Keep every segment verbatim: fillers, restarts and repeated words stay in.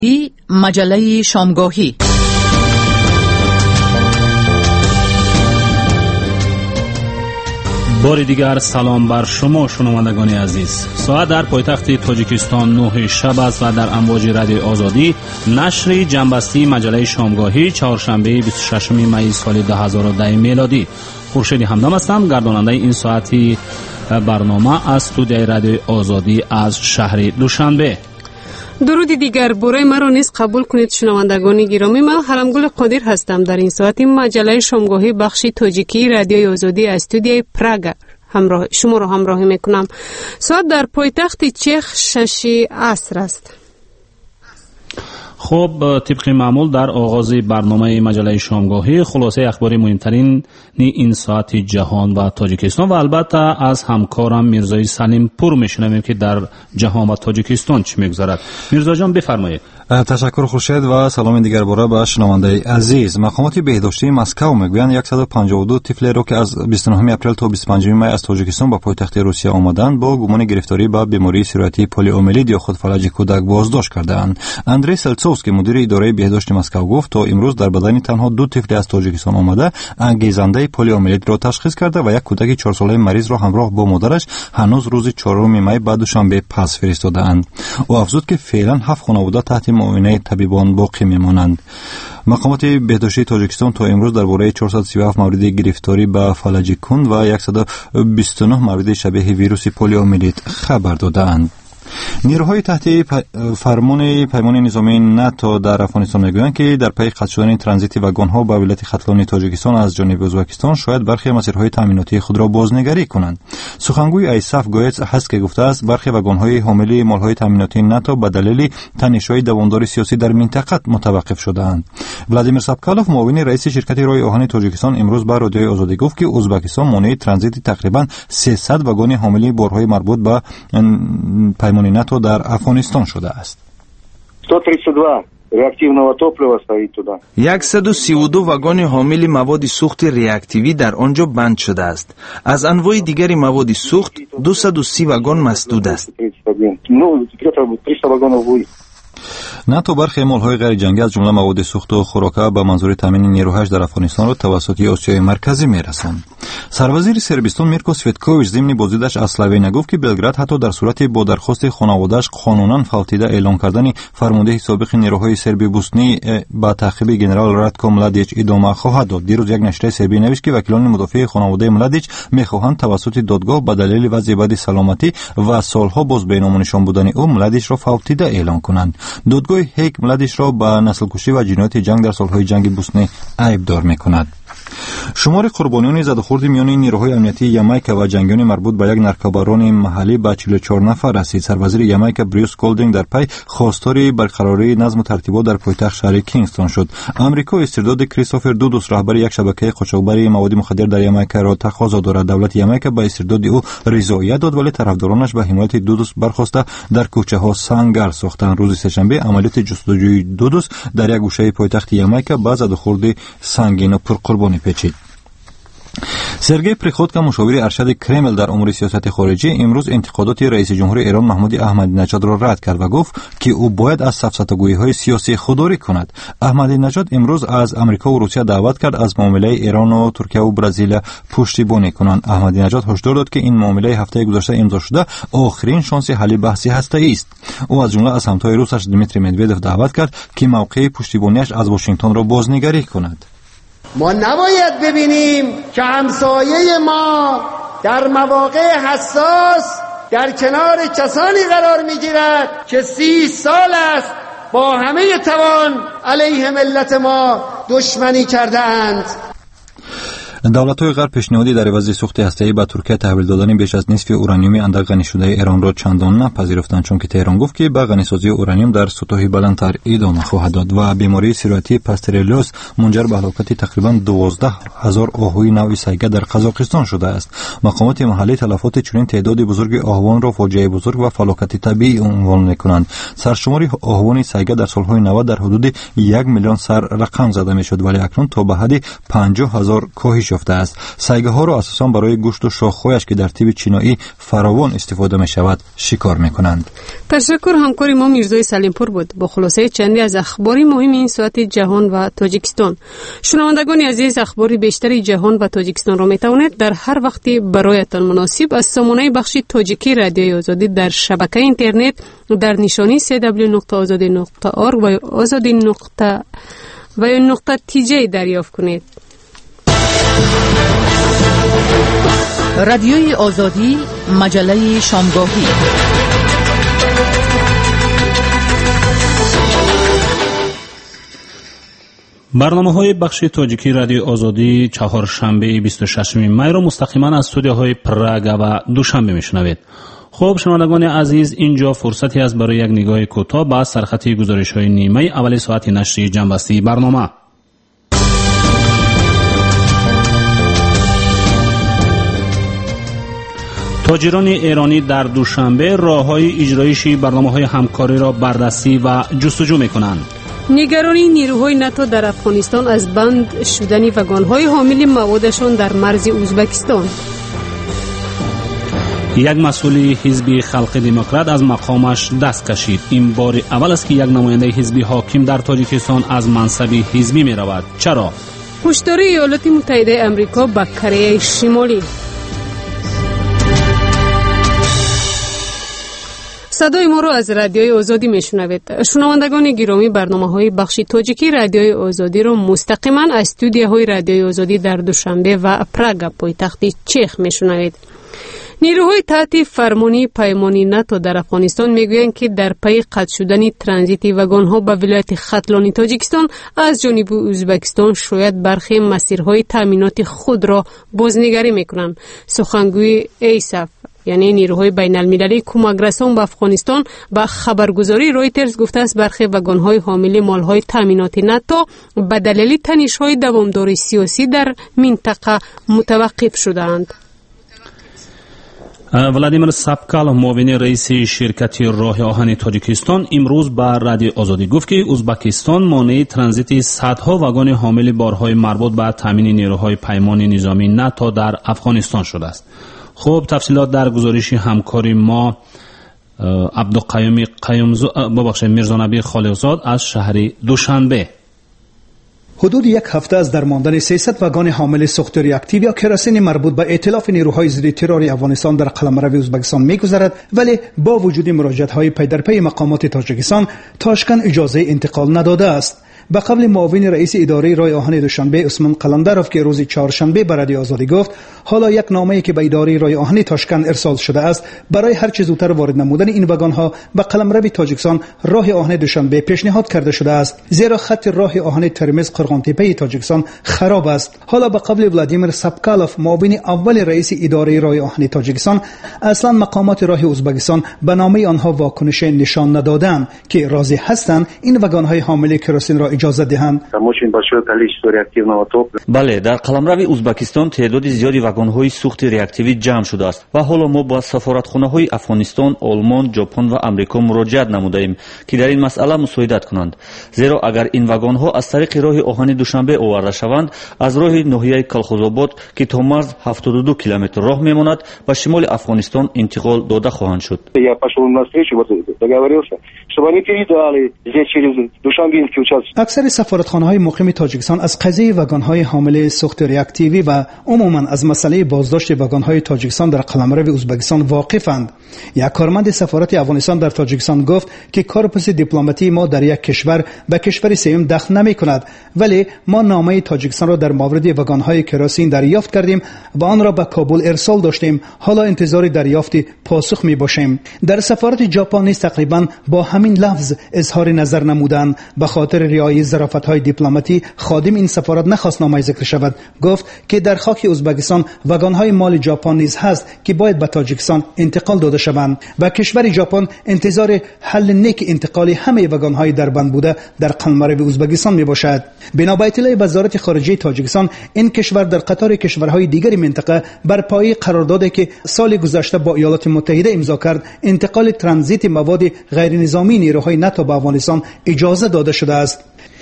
ای مجله شامگاهی. بار دیگر سلام بر شما شنوندگان عزیز. ساعت در پایتخت تاجیکستان نه شب است و در امواج رادیو آزادی نشر جنبستی مجله شامگاهی چهارشنبه بیست و ششم می سال دو هزار و ده میلادی. خورشید همدم هستم، گرداننده این ساعتی برنامه از استودیوی رادیو آزادی از شهر دوشنبه. درود دیگر برای مرا نیز قبول کنید شنوندگان گرامی. من حرمگل قادر هستم. در این ساعت مجله شامگاهی بخش تاجیکی رادیوی آزادی از استودیوی پراگ همراه شما را همراهی میکنم. ساعت در پایتخت چخ شش عصر است. خب طبق معمول در آغاز برنامه مجله شامگاهی خلاصه اخبار مهمترین این ساعت جهان و تاجیکستان و البته از همکارم میرزای سلیم پور میشنویم که در جهان و تاجیکستان چی میگذرد. میرزا جان بفرمایید. تشکر خورشید و سلام دیگر باره به شنونده عزیز. مقامات بهداشتی مسکو میگویند صد و پنجاه و دو طفل را که از بیست و نه اپریل تا بیست و پنجم می از تاجیکستان به پایتخت روسیه آمدند با گمان گرفتاری به بیماری سیرویتی پلیومیلیت یا خودفلج کودک بازداشت کردند. اندری سلتسوفسکی مدیر اداره بهداشت مسکو گفت تا امروز در بدن تنها دو طفل از تاجیکستان آمده انگیزنده پلیومیلیت را تشخیص کرده و یک کودک چهار ساله مریض را همراه با مادرش هنوز روز چهارم می بعد دوشنبه پس فرستادند. او افزود که فعلا هفت خانواده تحت معاینه طبیبان باقی میمانند. مقامات بهداشتی تاجیکستان تا امروز درباره چهارصد و سی و هفت مورد گرفتاری به فلج کند و صد و بیست و نه مورد شبیه ویروس پلیومیلیت خبر دادند. نیروهای تحت فرمان پیمان نظامی ناتو در افغانستان میگویند که در پی قطع شدن ترانزیت واگن‌ها به ولایت ختلان تاجیکستان از جانب ازبکستان شاید برخی مسیرهای تامیناتی خود را بازنگری کنند. سخنگوی ایساف گویتس هست که گفته است برخی واگن‌های حامل مال‌های تامیناتی ناتو به دلیل تنش‌های دواندار سیاسی در منطقه متوقف شده‌اند. ولادیمیر سابکالوف معاون رئیس شرکت راه آهن تاجیکستان امروز به رادیوی آزادی گفت که ازبکستان مانع ترانزیت تقریباً سیصد واگن حامل بارهای مربوط به پیمان ناتو در افغانستان شده است. صد و سی و دو واگن حامل مواد سوخت ریاکتیوی در آنجا بند شده است. از انواع دیگری مواد سوخت دویست و سی واگن مسدود است. ناتو برخی مال‌های غیر جنگی از جمله مواد سوخت و خوراک‌ها به منظور تامین نیروهاش در افغانستان را توسط آسیای مرکزی می‌رساند. سروازیر سربستان میرکو سویتکوویچ ضمن بازدیدش از اسلوونیا گفت که بلگراد حتی در صورت با درخواست خانواده‌اش قانوناً فوتیده اعلام کردن فرمانده سابق نیروهای سربی بوسنی با تعقیب ژنرال راتکو ملادیچ ادامه خواهد داد. دیروز یک نشریه سربی نوشت که وکیلان مدافع خانواده ملادیچ می‌خواهند توسط دادگاه به دلیل وضع بد سلامتی و سالها باز بینام نشان بودن او ملادیچ را فوتیده اعلام کنند. دادگاه هیگ ملادیچ را به نسل‌کشی و جنایت جنگ در سالهای جنگ بوسنی عیبدار می‌کند. شمار قربانیان زده‌خورد میان نیروهای امنیتی یامایکا و جنگیان مربوط به یک نرکوبران محلی به چهل و چهار نفر رسید. سربازیر یامایکا بریوس گولدینگ در پی خواستار برقراری نظم و ترتیبات در پایتخت شهر کینگستون شد. آمریکا استرداد کریستوفر دودوس رهبر یک شبکه قاچاقبری مواد مخدر در یامایکا را تقاضا دارد. دولت یامایکا به استرداد او رضایت داد ولی طرفدارانش به حمایت دودوس برخواسته در کوچه‌ها سنگر ساختند. روز سه‌شنبه عملیات جستجوی دودوس در یک گوشه پایتخت یامایکا با زده‌خورد سنگین و پرقربانی پیچید. سرگئی پریخودکا مشاور ارشد کرمل در امور سیاست خارجی امروز انتقادات رئیس جمهور ایران محمد احمدی نژاد را رد کرد و گفت که او باید از سفسطه‌گویی‌های سیاسی خودداری کند. احمدی نژاد امروز از آمریکا و روسیه دعوت کرد از معامله ایران و ترکیه و برزیل پشتیبانی کنند. احمدی نژاد هشدار داد که این معامله هفته گذشته امضا شده آخرین شانس حل بحث هسته‌ای است. او از جمله از همتای روسش دمیتری مدودوف دعوت کرد که موقع پشتیبانیش از واشنگتن را بازنگری کند. ما نباید ببینیم که همسایه ما در مواقع حساس در کنار کسانی قرار میگیرد که سی سال است با همه توان علیه ملت ما دشمنی کردند. دولت‌های غرب پیشنهادی در عوض سوخت هسته‌ای به ترکیه تحویل دادن بیش از نصف اورانیوم اندک غنی شده ایران را چندان نپذیرفتند، چون که تهران گفت که به غنیسازی اورانیوم در سطوح بلندتر ادامه خواهد داد و بیماری سیرویتی پاسترلیوس منجر به هلاکت تقریباً دوازده هزار آهوی نوع سیگه در قزاقستان شده است. مقامات محلی تلفات چنین تعداد بزرگ آهوان را فاجعه بزرگ و فلاکت طبیعی عنوان می‌کنند. سرشماری آهوان سیگه در سالهای نود در حدود یک میلیون سر رقم زده می‌شد ولی اکنون تا به حد پنجاه هزار کاهش افزایش یافته است. سیگه ها را اساساً برای گوشت و شاخه‌هایش که در طب چینایی فراوان استفاده می شود شکار می کنند. تشکر همکار ما میرزای سلیمپور بود با خلاصه چندی از اخباری مهم این ساعت جهان و تاجیکستان. شنوندگان عزیز، اخباری بیشتری جهان و تاجیکستان را می توانید در هر وقتی برایتان مناسب از سامانه بخش تاجیکی رادیوی آزادی در شبکه اینترنت در نشانی دبلیو دبلیو دبلیو نقطه آزادی نقطه اورگ و آزادی نقطه و یا نقطه تی جی دریافت کنید. رادیوی آزادی، مجله شامگاهی. برنامه‌های بخش تاجیکی رادیو آزادی چهارشنبه بیست و ششم می را مستقیما از استودیوهای پراگ و دوشنبه میشنوید. خب شنوندگان عزیز، اینجا فرصتی است برای یک نگاه کوتاه به سرخطی گزارش‌های نیمه اول ساعت نشری جنبستی برنامه. تاجران ایرانی در دوشنبه راه‌های اجرایشی برنامه‌های همکاری را بررسی و جستجو می‌کنند. نگرانی نیروهای ناتو در افغانستان از بند شدن واگن‌های حامل موادشان در مرز ازبکستان. یک مسئول حزب خلق دموکرات از مقامش دست کشید. این بار اول است که یک نماینده حزب حاکم در تاجیکستان از منصب حزبی می رود. چرا؟ هشدار ایالات متحده آمریکا به کره شمالی. صدای ما را از رادیوی آزادی میشنوید. شنوندگان گرامی، برنامه‌های بخش تاجیکی رادیوی آزادی را مستقیما از استودیوهای رادیوی آزادی در دوشنبه و پراگ پایتخت چخ میشنوید. نیروهای تحت فرمانی پیمانی ناتو در افغانستان میگویند که در پی قطع شدن ترانزیت واگن‌ها به ولایت ختلان تاجیکستان از جانب ازبکستان شاید برخی مسیرهای تامینات خود را بازنگری میکنند. سخنگوی ایساف یعنی نیروهای بین المللی کمک رسان به افغانستان با خبرگزاری رویترز گفته است برخی واگن‌های حامل مال‌های تامینات ناتو به دلیل تنش‌های دوامدار سیاسی در منطقه متوقف شده‌اند. ولادیمیر سابکال، معاون رئیس شرکت راه آهن تاجیکستان، امروز به رادیو آزادی گفت که ازبکستان مانع ترانزیت صدها واگن حامل بارهای مربوط به تامین نیروهای پیمان نظامی ناتو در افغانستان شده است. خب تفصیلات در گزارش همکار ما عبدالقیوم قیومزاد ببخشید میرزانبی خالقزاد از شهر دوشنبه. حدود یک هفته از درماندن سیصد واگن حامل سوخت ریاکتیو یا کراسین مربوط به ائتلاف نیروهای ضد ترور افغانستان در قلمرو ازبکستان می‌گذرد، ولی با وجود مراجعت‌های پی در پی مقامات تاجیکستان تاشکن اجازه انتقال نداده است. به قبل معاون رئیس اداره راه آهن دوشنبه عثمان قلندروف که روز چهارشنبه به رادیو آزادی گفت حالا یک نامه‌ای که به اداره راه آهن تاشکند ارسال شده است برای هر چه زودتر وارد نمودن این واگن‌ها به قلمرو تاجیکستان راه آهن دوشنبه پیشنهاد کرده شده است، زیرا خط راه آهن ترمز قرغانتپه تاجیکستان خراب است. حالا به قبل ولادیمیر سابکالوف معاون اول رئیس اداره راه آهن تاجیکستان اصلا مقامات راه ازبکستان به نامه آنها واکنش نشان ندادند که راضی هستند این واگن‌های حامل کراسین را اجازه دهند. بله، در قلمرو ازبکستان تعداد زیادی واگن‌های سوخت ریاکتیوی جمع شده است و حالا ما با سفارتخانه‌های افغانستان، آلمان، ژاپن و آمریکا مراجعت نموده‌ایم که در این مسئله مساعدت کنند، زیرا اگر این واگن‌ها از طریق راه آهن دوشنبه آورده شوند از راه ناحیه کلخوزآباد که تا مرز هفتاد و دو کیلومتر راه میماند به شمال افغانستان انتقال داده خواهند شد. اکثر سفارتخانه‌های مقیم تاجیکستان از قضیه واگن‌های حامل سوخت ریاکتیوی و عموماً از مسئله بازداشت واگن‌های تاجیکستان در قلمرو ازبکستان واقفند. یک کارمند سفارت افغانستان در تاجیکستان گفت که کارپس دیپلماتی ما در یک کشور به کشور سوم دخل نمی‌کند، ولی ما نامه تاجیکستان را در مورد واگن‌های کراسین دریافت کردیم و آن را به کابل ارسال داشتیم. حالا انتظار دریافت پاسخ می‌باشیم. در سفارت ژاپن نیز تقریباً با همین لفظ اظهار نظر نمودند. به خاطر رعایت ظرافت‌های دیپلماتی خادم این سفارت نخواست نامه ذکر شود. گفت که در خاک ازبکستان واگن‌های مال ژاپن نیز هست که باید به تاجیکستان انتقال داده شوند و کشور ژاپن انتظار حل نیک انتقال همه واگن‌های در بند بوده در قلمرو ازبکستان میباشد. بنا به اطلاع وزارت خارجه تاجیکستان این کشور در قطار کشورهای دیگر منطقه بر پایه قراردادی که سال گذشته با ایالات متحده امضا کرد انتقال ترانزیت مواد غیر نظامی نیروهای ناتو به افغانستان اجازه داده شده است.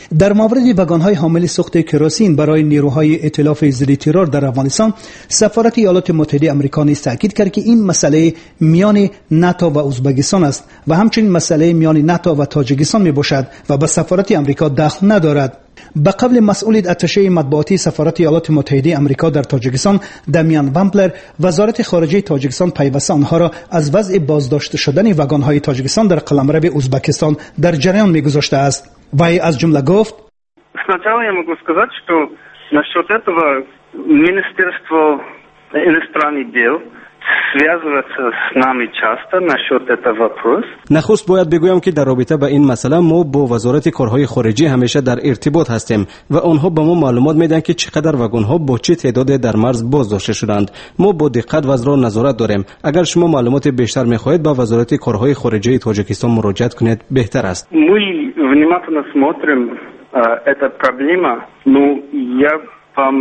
در مورد واگن‌های حامل سوخت کرosین برای نیروهای ائتلاف ضد ترور در افغانستان، سفارت ایالات متحده آمریکا نیز تاکید کرد که این مسئله میان ناتو و ازبکستان است و همچنین مسئله میان ناتو و تاجیکستان میباشد و به سفارت آمریکا دخل ندارد. به قبل مسئول اتشه مطبوعاتی سفارت ایالات متحده آمریکا در تاجیکستان دمیان وامپلر، وزارت خارجه تاجیکستان پیوسته آنها را از وضع بازداشت شدن واگن‌های تاجیکستان در قلمرو ازبکستان در جریان میگذاشته است. وی از جمله گفت: Сначала я могу сказать, что насчет этого Министерство иностранных дел связывается с нами часто насчет этого вопроса. نخست باید بگویم که در رابطه با این مسئله ما با وزارت کارهای خارجه همیشه در ارتباط هستیم و آنها به ما معلومات میدن که چقدر واگن‌ها با چه تعداد در مرز بازداشته شدند. ما با دقت وضع را نظارت داریم. اگر شما معلومات بیشتر می‌خواهید با وزارت کارهای خارجه تاجیکستان مراجعه کنید بهتر است. Мы внимательно смотрим эта проблема, но я вам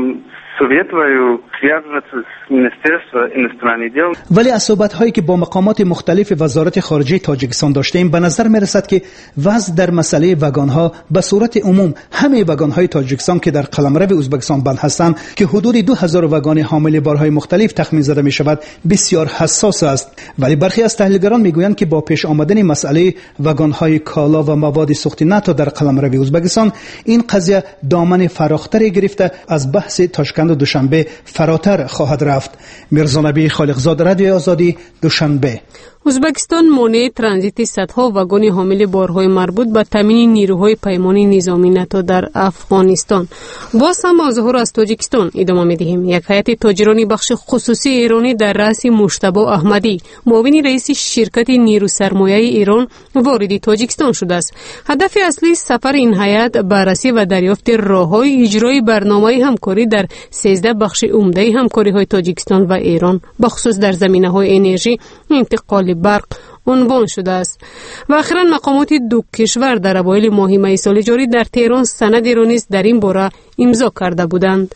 советую связываться с Министерством иностранных дел. ولی از صحبت‌هایی که با مقامات مختلف وزارت خارجه تاجیکستان داشتیم به نظر می‌رسد که وضع در مسئله واگن‌ها به صورت عموم همه واگن‌های تاجیکستان که در قلمرو ازبکستان بند هستند که حدود دو هزار واگن حامل بارهای مختلف تخمین زده می‌شود بسیار حساس است. ولی برخی از تحلیلگران می‌گویند که با پیش آمدن مسئله واگن‌های کالا و مواد سوخت ناتو در قلمرو ازبکستان این قضیه دامن فراختری گرفته از بحث تاشکند و دوشنبه فراتر خواهد رفت. میرزا نبی خالقزاد، رادیو آزادی، دوشنبه. ازبکستان مانع ترانزیت صدها واگن حامل بارهای مربوط به تامین نیروهای پیمانی نظامی ناتو در افغانستان. باز هم از ظهور از تاجیکستان ادامه می‌دهیم. یک هیئت تاجران بخش خصوصی ایرانی در رأس مجتبی احمدی، معاون رئیس شرکت نیرو سرمایه ایران، وارد تاجیکستان شده است. هدف اصلی سفر این هیئت بررسی و دریافت راه‌های اجرای برنامه همکاری در سیزده بخش عمده همکاری‌های تاجیکستان و ایران، بخصوص در زمینه‌های انرژی، انتقال برق عنوان شده است. و اخیراً مقامات دو کشور در اوایل ماه می سال جاری در تهران سند را نیز در این باره امضا کرده بودند.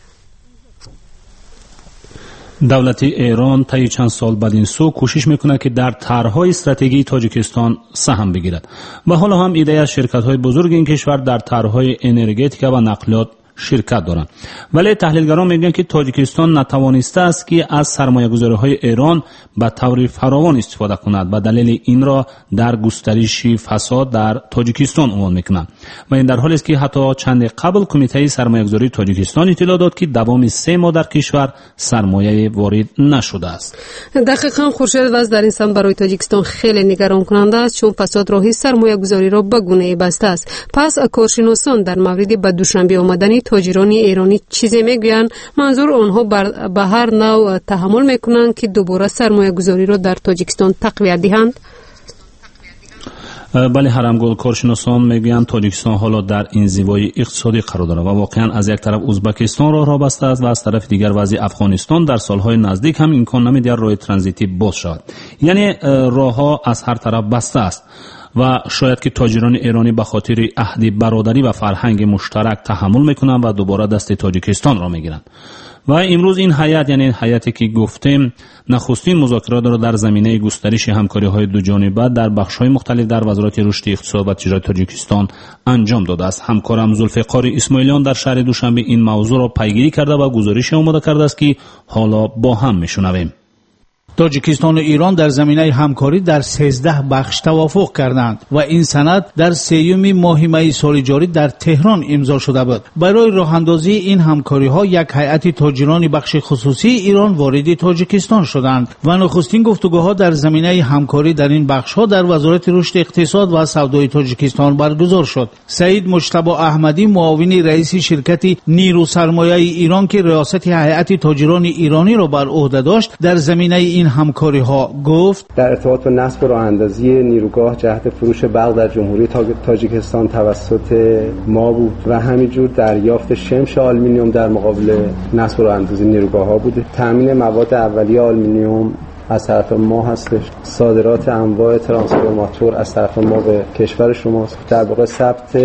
دولت ایران طی چند سال بعد این سو کوشش میکنه که در طرح‌های استراتژی تاجیکستان سهم بگیرد و حالا هم ایده از شرکت‌های بزرگ این کشور در طرح‌های انرژتیک و نقلیات شرکت دارند. ولی تحلیلگران میگن که تاجیکستان نتوانسته است که از سرمایه‌گذاری‌های ایران به طور فراوان استفاده کند و دلیل این را در گسترش فساد در تاجیکستان عنوان میکنند و این در حالی است که حتی چند قبل کمیته سرمایه‌گذاری تاجیکستان اطلاع داد که دوام سه ماه در کشور سرمایه وارد نشده است. دقیقاً خورشید وضع در این سمت برای تاجیکستان خیلی نگران کننده است، چون فساد راه سرمایه‌گذاری را به گونه‌ای بسته است. پس کارشناسان در مورد به دوشنبه آمدن تاجران ایرانی چیزی میگویند؟ منظور آنها به هر نوع تحمل میکنند که دوباره سرمایه گذاری را در تاجیکستان تقویت دهند؟ بله هرمگل، کارشناسان میگویند تاجیکستان حالا در انزوای اقتصادی قرار دارد و واقعا از یک طرف ازبکستان را راه بسته است و از طرف دیگر وضع افغانستان در سالهای نزدیک هم امکان نمی‌دهد راه ترانزیتی باز شود. یعنی راهها از هر طرف بسته است و شاید که تاجران ایرانی به خاطر عهد برادری و فرهنگ مشترک تحمل میکنند و دوباره دست تاجیکستان را میگیرند. و امروز این هیئت، یعنی هیئتی که گفتیم، نخستین مذاکرات را در زمینه گسترش همکاری‌های دو جانبه در بخش‌های مختلف در وزارت رشد اقتصاد و تجارت تاجیکستان انجام داده است. همکارم ذوالفقار اسماعیلیان در شهر دوشنبه این موضوع را پیگیری کرده و گزارش آماده کرده است که حالا با هم میشنویم. تاجیکستان و ایران در زمینه همکاری در سیزده بخش توافق کردند و این سند در سیوم ماه می سال جاری در تهران امضا شده بود. برای راه اندازی این همکاری ها یک هیئت تاجران بخش خصوصی ایران وارد تاجیکستان شدند و نخستین گفتگوها ها در زمینه همکاری در این بخش ها در وزارت رشد اقتصاد و سودای تاجیکستان برگزار شد. سعید مجتبی احمدی، معاون رئیس شرکت نیرو سرمایه ایران که ریاست هیئت تاجران ایرانی را بر عهده داشت، در زمینه این همکاری ها گفت: در ارتباط با نصب راه اندازی نیروگاه جهت فروش برق در جمهوری تاجیکستان توسط ما بود و همینجور دریافت شمش آلومینیوم در مقابل نصب راه اندازی نیروگاه ها بوده. تامین مواد اولیه آلومینیوم از طرف ما هستش، صادرات انواع ترانسفورماتور از طرف ما به کشور شماست، در واقع ثبت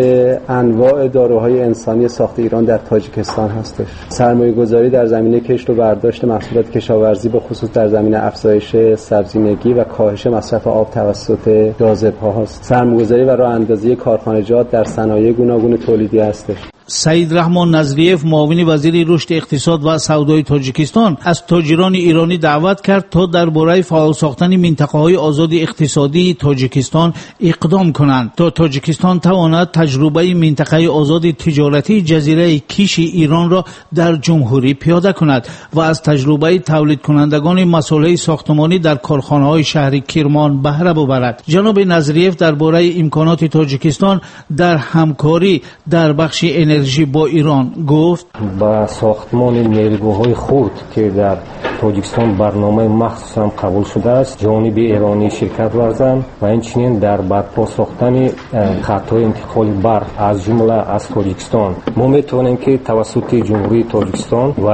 انواع داروهای انسانی ساخت ایران در تاجیکستان هستش، سرمایه گذاری در زمینه کشت و برداشت محصولات کشاورزی به خصوص در زمینه افزایش سبزینگی و کاهش مصرف آب توسط جاذبه‌ها هست، سرمایه‌گذاری و راه اندازی کارخانجات در صنایع گوناگون تولیدی هستش. سعید رحمان نظریف معاون وزیر رشد اقتصاد و سودای تاجیکستان از تاجران ایرانی دعوت کرد تا درباره فعال ساختن منطقه‌های آزاد اقتصادی تاجیکستان اقدام کنند تا تاجیکستان تواند تجربه منطقه آزاد تجارتی جزیره کیش ایران را در جمهوری پیاده کند و از تجربه تولید کنندگان مصالح ساختمانی در کارخانه‌های شهر کرمان بهره ببرد. جناب نظریف درباره امکانات تاجیکستان در همکاری در بخش انرژی با ایران گفت: با ساختمان نیروگاه‌های خرد که در تاجیکستان برنامه مخصوص هم قبول شده است، جانب ایرانی شرکت ورزند و اینچنین در برپا ساختن خطهای انتقال برق از جمله از تاجیکستان ما میتونیم که توسط جمهوری تاجیکستان و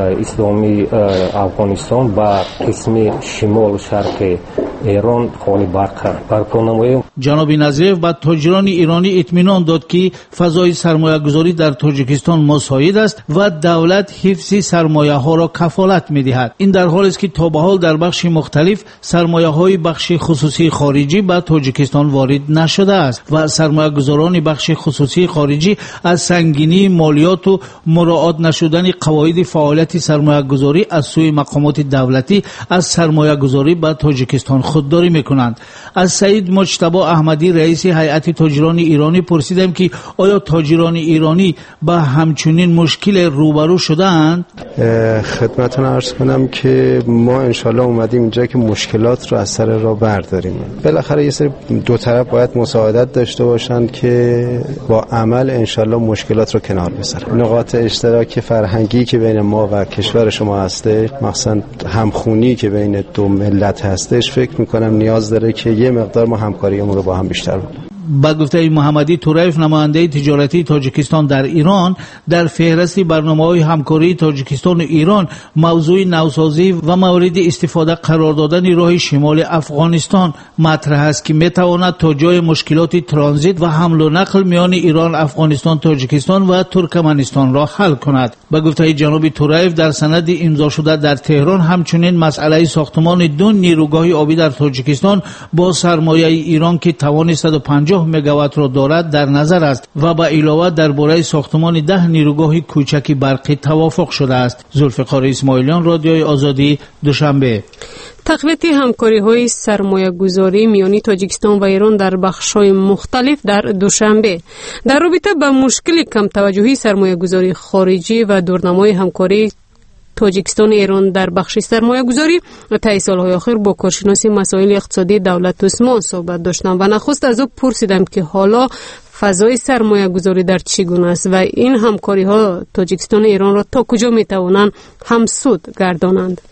اسلامی افغانستان با قسم شمال شرق ایران خالی برق برپا نماییم. جناب نظریف با تاجران ایرانی اطمینان داد که فضای سرمایه گذاری در تاجیکستان مساعد است و دولت حفظ سرمایه ها را کفالت می دهد. این در حالی است که تا به حال در بخش مختلف سرمایه های بخش خصوصی خارجی به تاجیکستان وارد نشده است و سرمایه گذاران بخش خصوصی خارجی از سنگینی مالیات و مراعات نشدن قواعد فعالیت سرمایه گذاری از سوی مقامات دولتی از سرمایه گذاری به تاجیکستان خودداری می کنند. از سعید مجتبی احمدی رئیس هیئت تاجران ایرانی پرسیدم که آیا تاجران ایرانی با همچنین مشکل روبرو شدند؟ خدمتتون عرض کنم که ما انشالله اومدیم اینجا که مشکلات رو از سر راه برداریم. بالاخره یه سری دو طرف باید مساعدت داشته باشند که با عمل انشالله مشکلات رو کنار بذارن. نقاط اشتراک فرهنگی که بین ما و کشور شما هسته، مثلا همخونی که بین دو ملت هستش، فکر میکنم نیاز داره که یه مقدار ما همکاریمون رو با هم بیشتر بکنیم. با گفته محمدی طوریف نماینده تجارتی تاجیکستان در ایران، در فهرست برنامه‌های همکاری تاجیکستان و ایران موضوع نوسازی و مورد استفاده قرار دادن راه شمال افغانستان مطرح است که میتواند تا جای مشکلات ترانزیت و حمل و نقل میان ایران، افغانستان، تاجیکستان و ترکمنستان را حل کند. با گفته جناب طوریف در سند امضا شده در تهران همچنین مسئله ساختمان دو نیروگاه آبی در تاجیکستان با سرمایه ایران که توان صد و پنجاه مگاوات را دارد در نظر است و با علاوه درباره ساختمان ده نیروگاه کوچک برقی توافق شده است. ذوالفقار اسماعیلیان، رادیوی آزادی، دوشنبه. تقویت همکاری‌های سرمایه‌گذاری میان تاجیکستان و ایران در بخش‌های مختلف در دوشنبه در رابطه با مشکل کم توجهی سرمایه‌گذاری خارجی و دورنمای همکاری تاجیکستان ایران در بخش سرمایه گذاری طی سالهای آخر با کارشناس مسائل اقتصادی دولت عثمان صحبت داشتم و نخست از او پرسیدم که حالا فضای سرمایه گذاری در چگونه است و این همکاری ها تاجیکستان ایران را تا کجا می توانند همسود گردانند.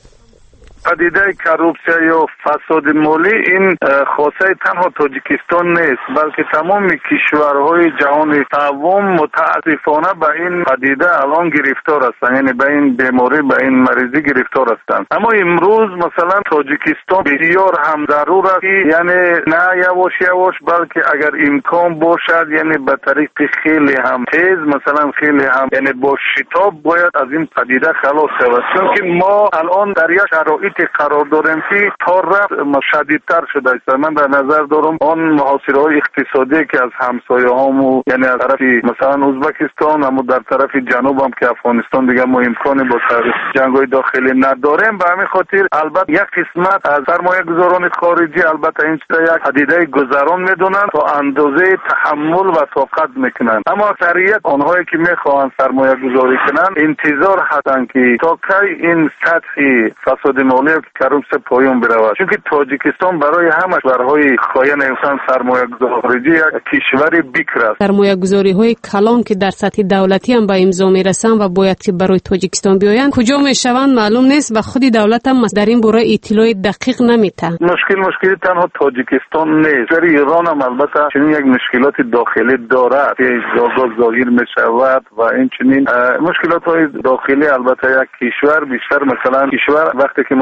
پدیده کروپسیا یا فساد مالی این خاصه تنها تاجیکستان نیست، بلکه تمام کشورهای جهان سوم متاسفانه به این پدیده الان گرفتار هستند، یعنی به این بیماری، به این مریضی گرفتار هستند. اما امروز مثلا تاجیکستان بسیار هم ضرور است، یعنی نه یواش یواش بلکه اگر امکان باشد یعنی به طریق خیلی هم تیز، مثلا خیلی هم یعنی با شتاب باید از این پدیده خلاص شود، چون که ما الان در یک شرایط قرار داریم که تا رفت شدیدتر شده است. من در نظر دارم آن محاصره های اقتصادی که از همسایه هامو یعنی از طرف مثلا ازبکستان، اما در طرف جنوب هم که افغانستان دیگه ما امکانی با جنگ های داخلی نداریم، به همین خاطر البته یک قسمت از سرمایه گذاران خارجی البته این چیزا یک پدیده گذران میدونن تا اندازه تحمل و طاقت میکنن، اما اکثریت آنهایی که میخواهند سرمایه گذاری کنن انتظار هستند که تا کی این سطح فساد مالی که کروپس پایان برود، چون که تاجیکستان برای همه کشورهای خواهان انسان سرمایه گذاری خارجی یک کشور بیکر است. سرمایه گذاری های کلان که در سطح دولتی هم به امضا میرسند و باید که برای تاجیکستان بیایند کجا میشوند معلوم نیست و خود دولت هم در این باره اطلاع دقیق نمیده. مشکل مشکلی تنها تاجیکستان نیست، در ایران هم البته چنین یک مشکلات داخلی دارد که جاگاه ظاهر میشود و این چنین مشکلات های داخلی البته یک کشور بیشتر مثلا کشور وقتی که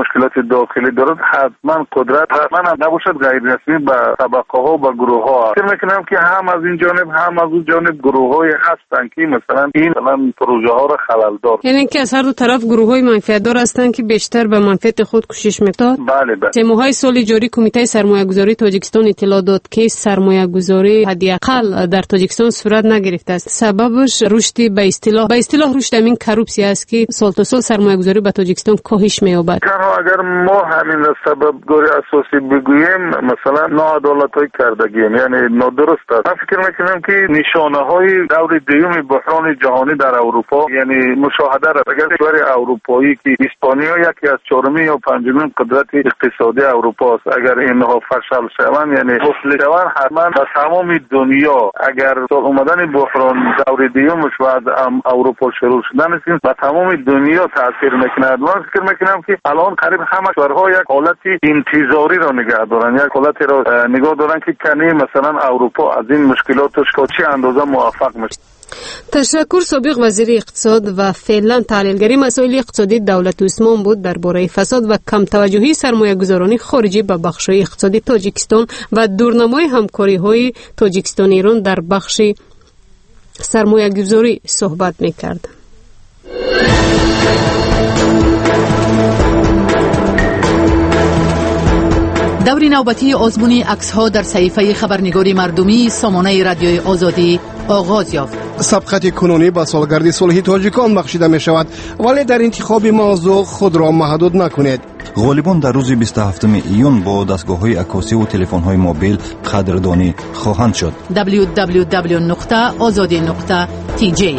مشکلات داخلی دارد حتما قدرت حتما نباشد غیر رسمی به طبقه ها و به گروه ها. فکر میکنم که هم از این جانب هم از اون جانب گروه های هستن که مثلا این مثلا پروژه ها را خلل دار. یعنی که از هر دو طرف گروه های منفعت دار هستند که بیشتر به منفعت خود کوشش میکنند. بله بله. سه ماه سال جاری کمیته سرمایه گذاری تاجیکستان اطلاع داد که سرمایه گذاری حداقل در تاجیکستان صورت نگرفته است. سببش رشد به اصطلاح به اصطلاح رشد همین کروپسی است که سال تا سال سرمایه گذاری به تاجیکستان کاهش می‌یابد. اگر ما همین سبب گوری اساسی بگوییم مثلا ناعدالت‌های کردگی یعنی نادرست است. من فکر می‌کنم که نشانه‌های دور دیوم بحران جهانی در اروپا یعنی مشاهده است. اگر کشور اروپایی که اسپانیا یکی از چهارمین یا پنجمین قدرت اقتصادی اروپا است اگر اینها فشل شوند یعنی مفلس شوند حتما به تمام دنیا اگر اومدن بحران دور دیومش و از اروپا شروع شدن است به تمام دنیا تاثیر می‌کند. من فکر می‌کنم که الان قریب همه کشورها یک حالت انتظاری را نگاه دارن یک حالت را نگاه دارن که کنی مثلا اروپا از این مشکلاتش تا چه اندازه موفق میشه. تشکر. سابق وزیر اقتصاد و فعلا تحلیلگری مسائل اقتصادی دولت عثمان بود درباره فساد و کم توجهی سرمایه‌گذاران خارجی به بخش‌های اقتصادی تاجیکستان و دورنمای همکاری‌های تاجیکستان ایران در بخش سرمایه‌گذاری صحبت می‌کرد. دور نوبتی آزمون عکس‌ها در صحیفه خبرنگاری مردمی سامانه رادیوی آزادی آغاز یافت. سبقت کنونی به سالگرد صلح تاجیکان بخشیده می شود ولی در انتخاب موضوع خود را محدود نکنید. غالبان در روز بیست و هفتم ایون با دستگاه‌های عکاسی و تلفن‌های موبیل قدردانی خواهند شد. دبلیو دبلیو دبلیو نقطه آزادی نقطه تی جی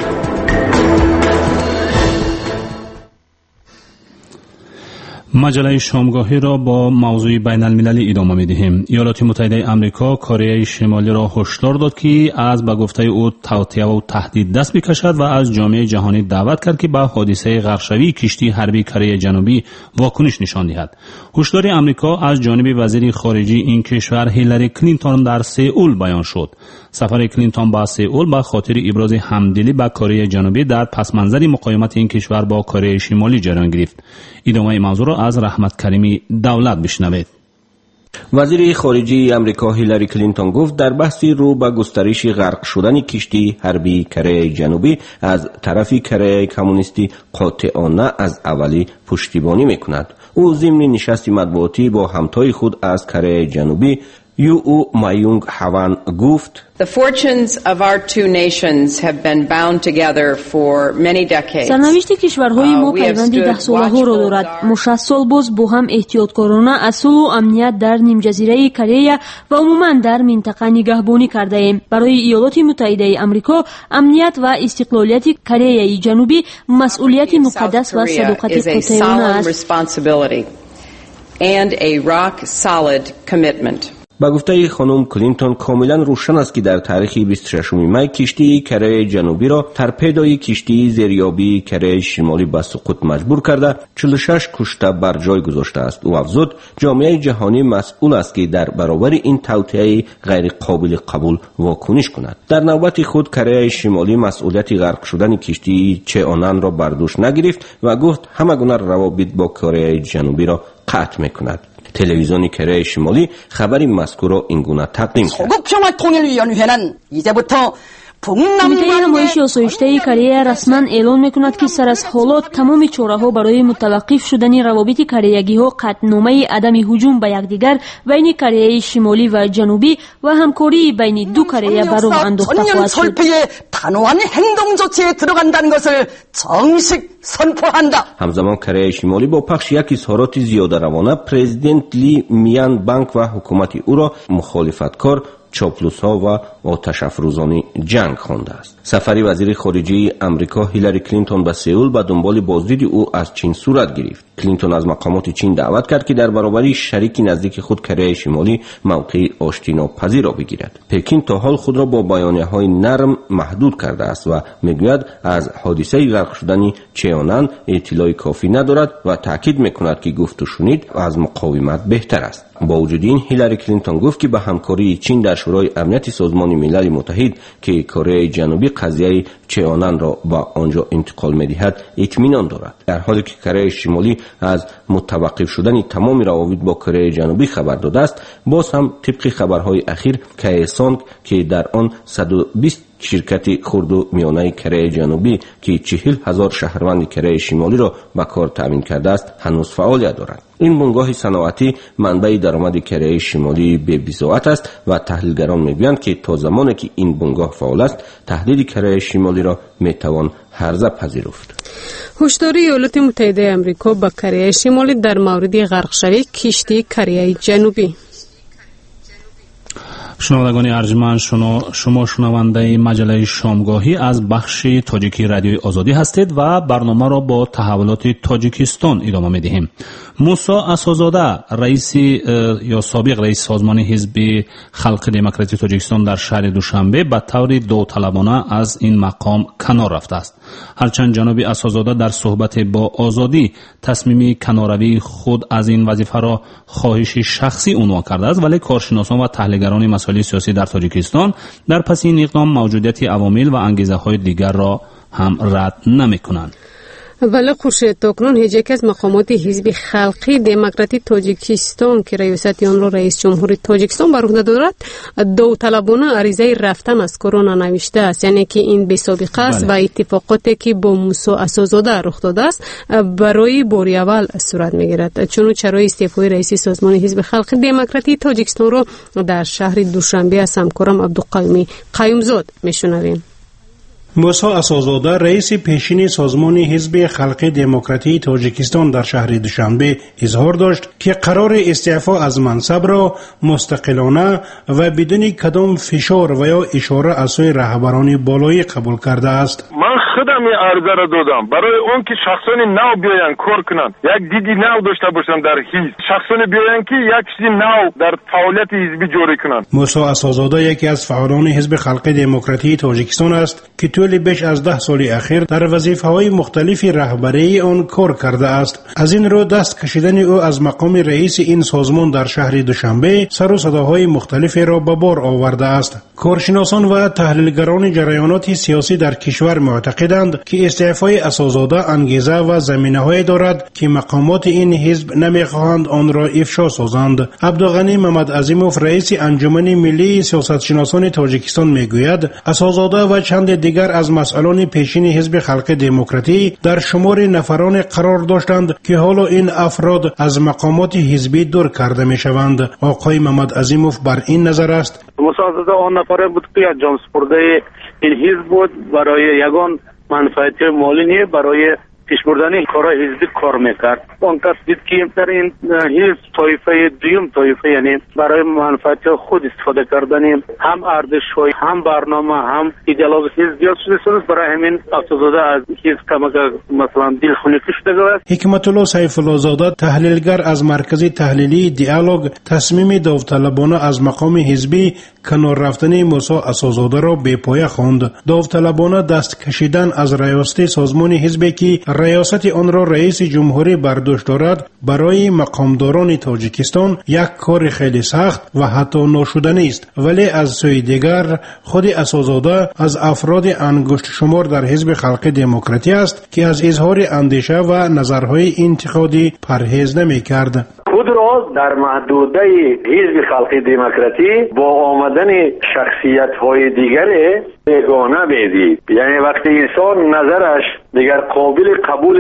مجله شامگاهی را با موضوع بین المللی ادامه می دهیم. ایالات متحده آمریکا کره شمالی را هشدار داد که از به گفته او توطئه و تهدید دست بکشد و از جامعه جهانی دعوت کرد که به حادثه غرقشوی کشتی حربی کره جنوبی واکنش نشان دهد. هشدار آمریکا از جانب وزیر خارجه این کشور هیلاری کلینتون در سئول بیان شد. سفر کلینتون به سئول به خاطر ابراز همدلی به کره جنوبی در پس منظر مقاومت این کشور با کره شمالی جریان گرفت. ادامه موضوع را از رحمت کریمی دولت بشنوید. وزیر خارجه امریکا هیلاری کلینتون گفت در بحثی رو به گسترش غرق شدن کشتی حربی کره جنوبی از طرف کره کمونیستی قاطعانه از اولی پشتیبانی میکند. او ضمن نشست مطبوعاتی با همتای خود از کره جنوبی یو او مایونگ هوان گفت The fortunes of our two nations have been bound together for many decades. سرنوشت کشورهای ما پیوندی ده ساله ها را دارد. ما شصت سال باز با هم احتیاطکارانه از صلح و امنیت در نیم جزیره کره و عموما در منطقه نگهبانی کرده ایم. برای ایالات متحده آمریکا امنیت و استقلالیت کره جنوبی مسئولیت مقدس و صداقت قاطعانه است. And a rock solid commitment. با گفته خانم کلینتون کاملا روشن است که در تاریخ بیست و ششم می کشتی کره جنوبی را ترپیدای کشتی زیریابی کره شمالی به سقوط مجبور کرده چهل و شش کشته بر جای گذاشته است. او افزود جامعه جهانی مسئول است که در برابر این توطئه غیر قابل قبول واکنش کند. در نوبت خود کره شمالی مسئولیت غرق شدن کشتی چه آنان را بر دوش نگرفت و گفت همه گونه روابط با کره جنوبی را قطع میکند. تلویزیون کره شمالی خبری مذکور را اینگونه تقدیم کرد. کمیته همایش آسایشته کره رسما اعلان میکند که سر از حالات تمام چاره‌ها برای متوقف شدن روابط کره‌یگی‌ها قطعنامه عدم هجوم به یکدیگر بین کره شمالی و جنوبی و همکاری بین دو کره بر راه انداخته خواهد شد. همزمان کره شمالی با پخش یک اظهارات زیاده روانه پرزیدنت لی میان بانک و حکومت او را مخالفتکار، چاپلوس ها و آتش افروزان جنگ خوانده است. سفر وزیر خارجه امریکا هیلاری کلینتون به سئول به دنبال بازدید او از چین صورت گرفت. کلینتون از مقامات چین دعوت کرد که در برابر شریک نزدیک خود کره شمالی موقع آشتی ناپذیر را بگیرد. پکین تا حال خود را با بیانیه‌های نرم محدود کرده است و میگوید از حادثه غرق شدن چه‌آنان اطلاع کافی ندارد و تاکید میکند که گفت و شنید از مقاومت بهتر است. با وجود این هیلاری کلینتون گفت که به همکاری چین در شورای امنیت سازمان ملل متحد که کره جنوبی قضیه چیانن را با آنجا انتقال می‌دهد اطمینان دارد. در حالی که کره شمالی از متوقف شدن تمام روابط با کره جنوبی خبر داده است، باز هم طبق خبرهای اخیر کیسانگ که در آن صد و بیست شرکت خرد و میانه کره جنوبی که چهل هزار شهروند کره شمالی را به کار تامین کرده است هنوز فعالیت دارد. این بنگاه صنعتی منبع درآمد کره شمالی به بضاعت است و تحلیلگران میگویند که تا زمانی که این بنگاه فعال است تهدید کره شمالی را میتوان هرزه پذیرفت. هشداری ایالات متحده آمریکا با کره شمالی در مورد غرق شوی کشتی کره جنوبی. شنوندگان ارجمند، شما شنونده مجله شامگاهی از بخش تاجیکی رادیوی آزادی هستید و برنامه را با تحولات تاجیکستان ادامه می‌دهیم. موسی اساس‌زاده رئیس یا سابق رئیس سازمان حزب خلق دموکراتی تاجیکستان در شهر دوشنبه به طور داوطلبانه از این مقام کنار رفته است. هرچند جناب اساس‌زاده در صحبت با آزادی تصمیم کنارروی خود از این وظیفه را خواهش شخصی عنوان کرده است، ولی کارشناسان و تحلیلگران مسائل سیاسی در تاجیکستان در پس این اقدام موجودیت عوامل و انگیزه‌های دیگر را هم رد نمی‌کنند. ولی خورشید تاکنون هیچ یک از مقامات حزب خلقی دموکراتی تاجیکستان که ریاست آن را رئیس جمهور تاجیکستان بر عهده دارد داوطلبانه عریضه رفتن از کرونا نوشته است، یعنی که این بی سابقه است و اتفاقاتی که با موسی اساس‌زاده رخ داده است برای بار اول صورت میگیرد. چون چرای استعفای رئیس سازمان حزب خلقی دموکراتی تاجیکستان را در شهر دوشنبه از همکارم عبدالقیومی قیومزاد میشنویم. موسی اساس‌زاده رئیس پیشین سازمان حزب خلق دموکراتی تاجیکستان در شهر دوشنبه اظهار داشت که قرار استعفا از منصب را مستقلانه و بدون کدام فشار و یا اشاره از سوی رهبران بالایی قبول کرده است. من خودم این عرضه را دادم برای اون که شخصانی نو بیاین کار کنند، یک دیدی نو داشته باشند در حزب، شخصانی بیاین که یک چیزی نو در فعالیت حزبی جاری کنند. موسی اساس‌زاده یکی از فعالان حزب خلق دموکراتی تاجیکستان است که طول بیش از ده سال اخیر در وظیفه‌های مختلف رهبری آن کار کرده است. از این رو دست کشیدن او از مقام رئیس این سازمان در شهر دوشنبه سر و صداهای مختلفی را به بار آورده است. کارشناسان و تحلیلگران جریانات سیاسی در کشور معتقدند که استعفای اساس‌زاده انگیزه و زمینه‌هایی دارد که مقامات این حزب نمی‌خواهند آن را افشا سازند. عبدالغنی محمد عظیموف رئیس انجمن ملی سیاستشناسان تاجیکستان میگوید اساس‌زاده و چند دیگر از مسئولان پیشین حزب خلق دموکراتی در شمار نفران قرار داشتند که حالا این افراد از مقامات حزبی دور کرده میشوند. آقای محمد عظیموف بر این نظر است. مساعده آن نفر بود که انجام سپرده این حزب بود برای یگان منفعت مالی نیه، برای پیش بردن کارهای حزبی کار میکرد. اون کس دید که در این حزب طایفه دویم طایفه یعنی برای منفعت خود استفاده کردن هم ارزش‌های هم برنامه هم ایدئولوژی حزبیات شده است. برای همین اساس‌زاده از حزب کمک مثلا دلخونی شده است. حکمت الله سیف الله زاده تحلیلگر از مرکز تحلیلی دیالوگ تصمیم داوطلبانه از مقام حزبی کنار رفتن موسی اساس‌زاده را بی پایه خواند. داوطلبانه دست کشیدن از ریاست سازمان حزبی که ریاست آن را رئیس جمهوری برداشت دارد برای مقامداران تاجیکستان یک کار خیلی سخت و حتی ناشدنی است، ولی از سوی دیگر خود اساس‌زاده از افراد انگشت شمار در حزب خلق دموکراتی است که از اظهار اندیشه و نظرهای انتقادی پرهیز نمی‌کرد. خود را در محدوده حزب خلق دموکراتی با آمدن شخصیت‌های دیگر بیگانه می‌دید. یعنی وقتی انسان نظرش دیگر قابل قبول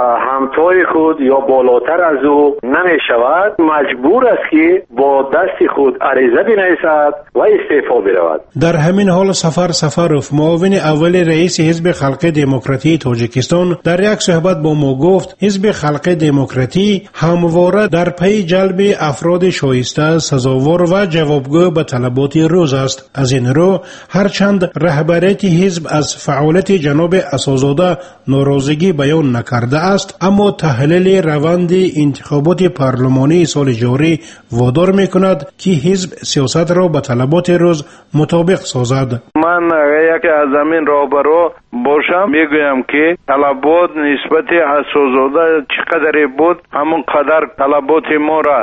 همتای خود یا بالاتر از او نمی‌شود، مجبور است که با دست خود عریضه بنویسد و استعفا برود. در همین حال سفر سفروف معاون اول رئیس حزب خلق دموکراتی تاجیکستان در یک صحبت با ما گفت حزب خلق دموکراتی همواره در پی جلب افراد شایسته، سزاوار و جوابگو به طلبات روز است. از این رو هرچند رهبریت حزب از فعالیت جناب اساس‌زاده ناراضگی بیان نکرده است، اما تحلیل روند انتخابات پارلمانی سال جاری وادار می‌کند که حزب سیاست را به طلبات روز مطابق سازد. من یکی از زمین راهبرو باشم میگویم که طلبات نسبت اساس‌زاده چقدر بود همون قدر طلبات ما را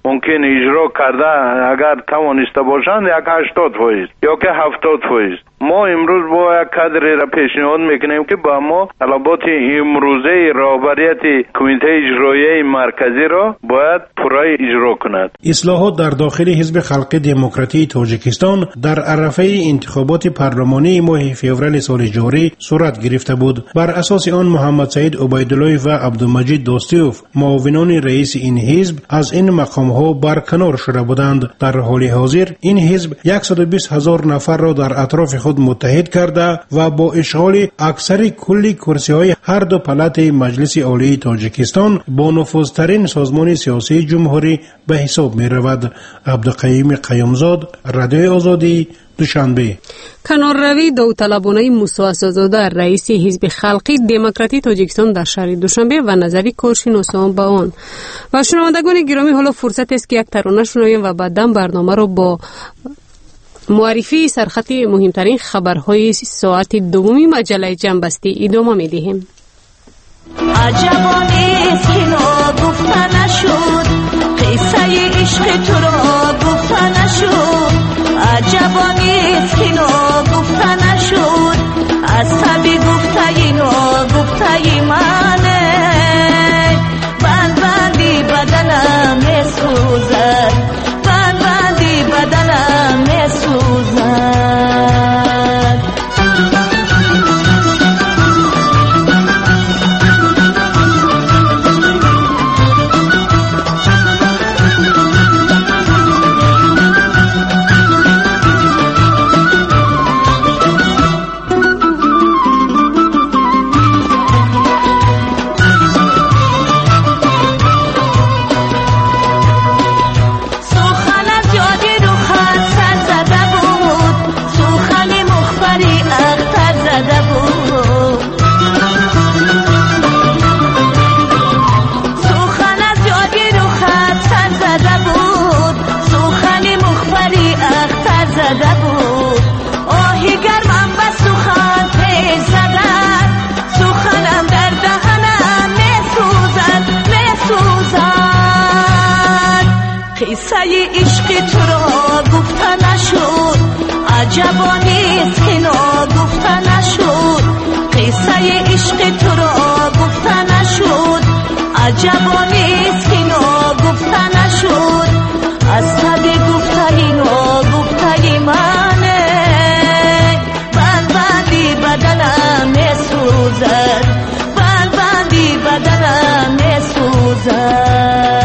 ممکن اجرا کرده اگر توانسته باشند یک هشتاد فایز یا که هفتاد فایز. ما امروز با یک کادری را پیشنهاد میکنیم که با ما طلبات امروزه رهبریت کمیته اجرایی مرکزی را باید پورا اجرا کند. اصلاحات در داخل حزب خلق دموکراتی تاجیکستان در عرفه انتخابات پارلمانی ماه فوریه سال جاری صورت گرفته بود. بر اساس آن محمد سعید عبیدالله و عبدالمجید دوستیوف معاونان رئیس این حزب از این مقام ها برکنار شده بودند. در حال حاضر این حزب صد و بیست هزار نفر را در اطراف خود متحد کرده و با اشغال اکثر کلی کرسی های هر دو پلات مجلس عالی تاجیکستان با نفوذترین سازمان سیاسی جمهوری به حساب می رود. عبدالقیوم قیومزاد، رادیوی آزادی، دوشنبه. کنارروی داوطلبانه موسی اسدزاده رئیس حزب خلقی دموکراتی تاجیکستان در شهر دوشنبه و نظری کارشناسان به آن. و شنوندگان گرامی، حالا فرصت است که یک ترانه شنویم و بعداً برنامه را با معرفی سرخط مهمترین خبرهای ساعت دومی مجله جنبستی ادامه می‌دهیم. عجبا نیست که نگفته نشد، قصه عشق تو را گفته نشد. عجبا نیست که نگفته نشد، از طبی گفته نگفته منه. بند بندی بدنم میسوزد، بند بندی بدنم میسوزد. عجبا نیست که نگفته نشد، قصه عشق تو را گفته نشد. عجبا نیست که نگفته نشد، از طبی گفته نگفته منه. بند بندی بدنم میسوزد، بند بندی بدنم میسوزد.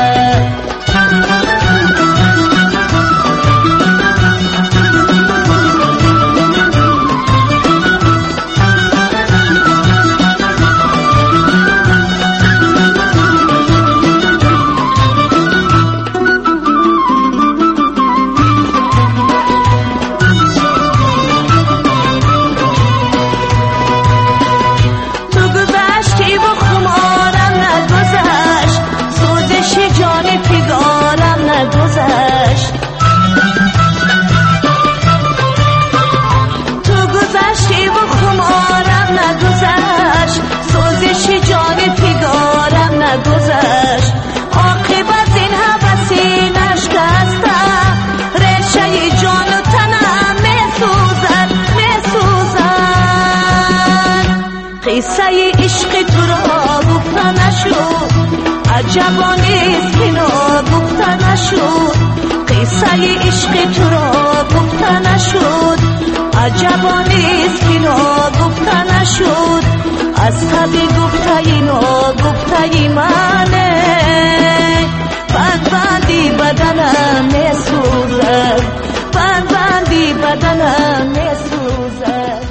عجبا نیست که نگفته نشد، قصه عشق تو را گفته نشد. عجبا نیست که نگفته نشد، از طبی گفته نگفته منه. بند بندی بدنم میسوزد، بند بندی بدنم میسوزد.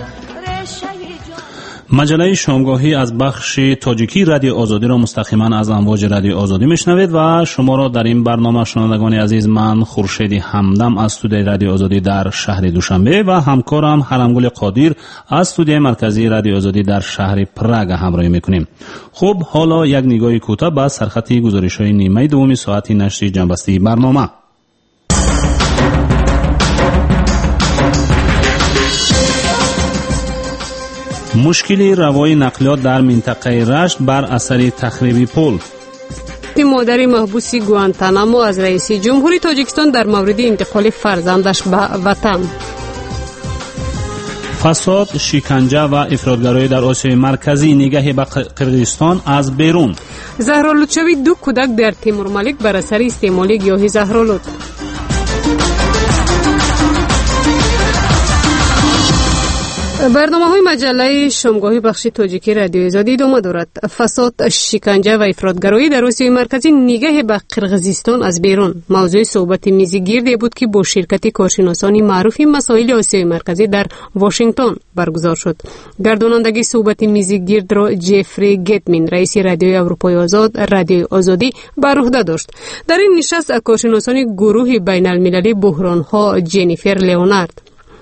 مجله شامگاهی از بخش تاجیکی رادیو آزادی را مستقیما از امواج رادیو آزادی میشنوید و شما را در این برنامه شنوندگان عزیز من خورشید همدم از استودیوی رادیو آزادی در شهر دوشنبه و همکارم حرمگل قادر از استودیوی مرکزی رادیو آزادی در شهر پراگ همراهی میکنیم. خب حالا یک نگاهی کوتاه به سرخط گزارش‌های نیمه دوم ساعت نشر جنبستی برنامه. مشکل روای نقلیات در منطقه رشت بر اثر تخریب پل. مادر محبوس گوانتانامو از رئیس جمهوری تاجیکستان در مورد انتقال فرزندش به وطن. فساد، شکنجه و افراطگرایی در آسیای مرکزی، نگاه به قرقیزستان از بیرون. زهرالودشوی دو کودک در تیمور ملیک بر اثر استعمال گیاه زهرالود. برنامه های مجله شامگاهی بخش تاجیکی رادیوی آزادی ادامه دارد. فساد، شکنجه و افراطگرایی در آسیای مرکزی، نگاه به قرقیزستان از بیرون موضوع صحبت میز گردی بود که با شرکت کارشناسان معروف مسائل آسیای مرکزی در واشنگتن برگزار شد. گردانندگی صحبت میز گرد را جفری گتمین، رئیس رادیوی اروپای آزاد رادیوی آزادی بر عهده داشت. در این نشست کارشناسان گروه بین المللی بحران ها جنیفر لیونارد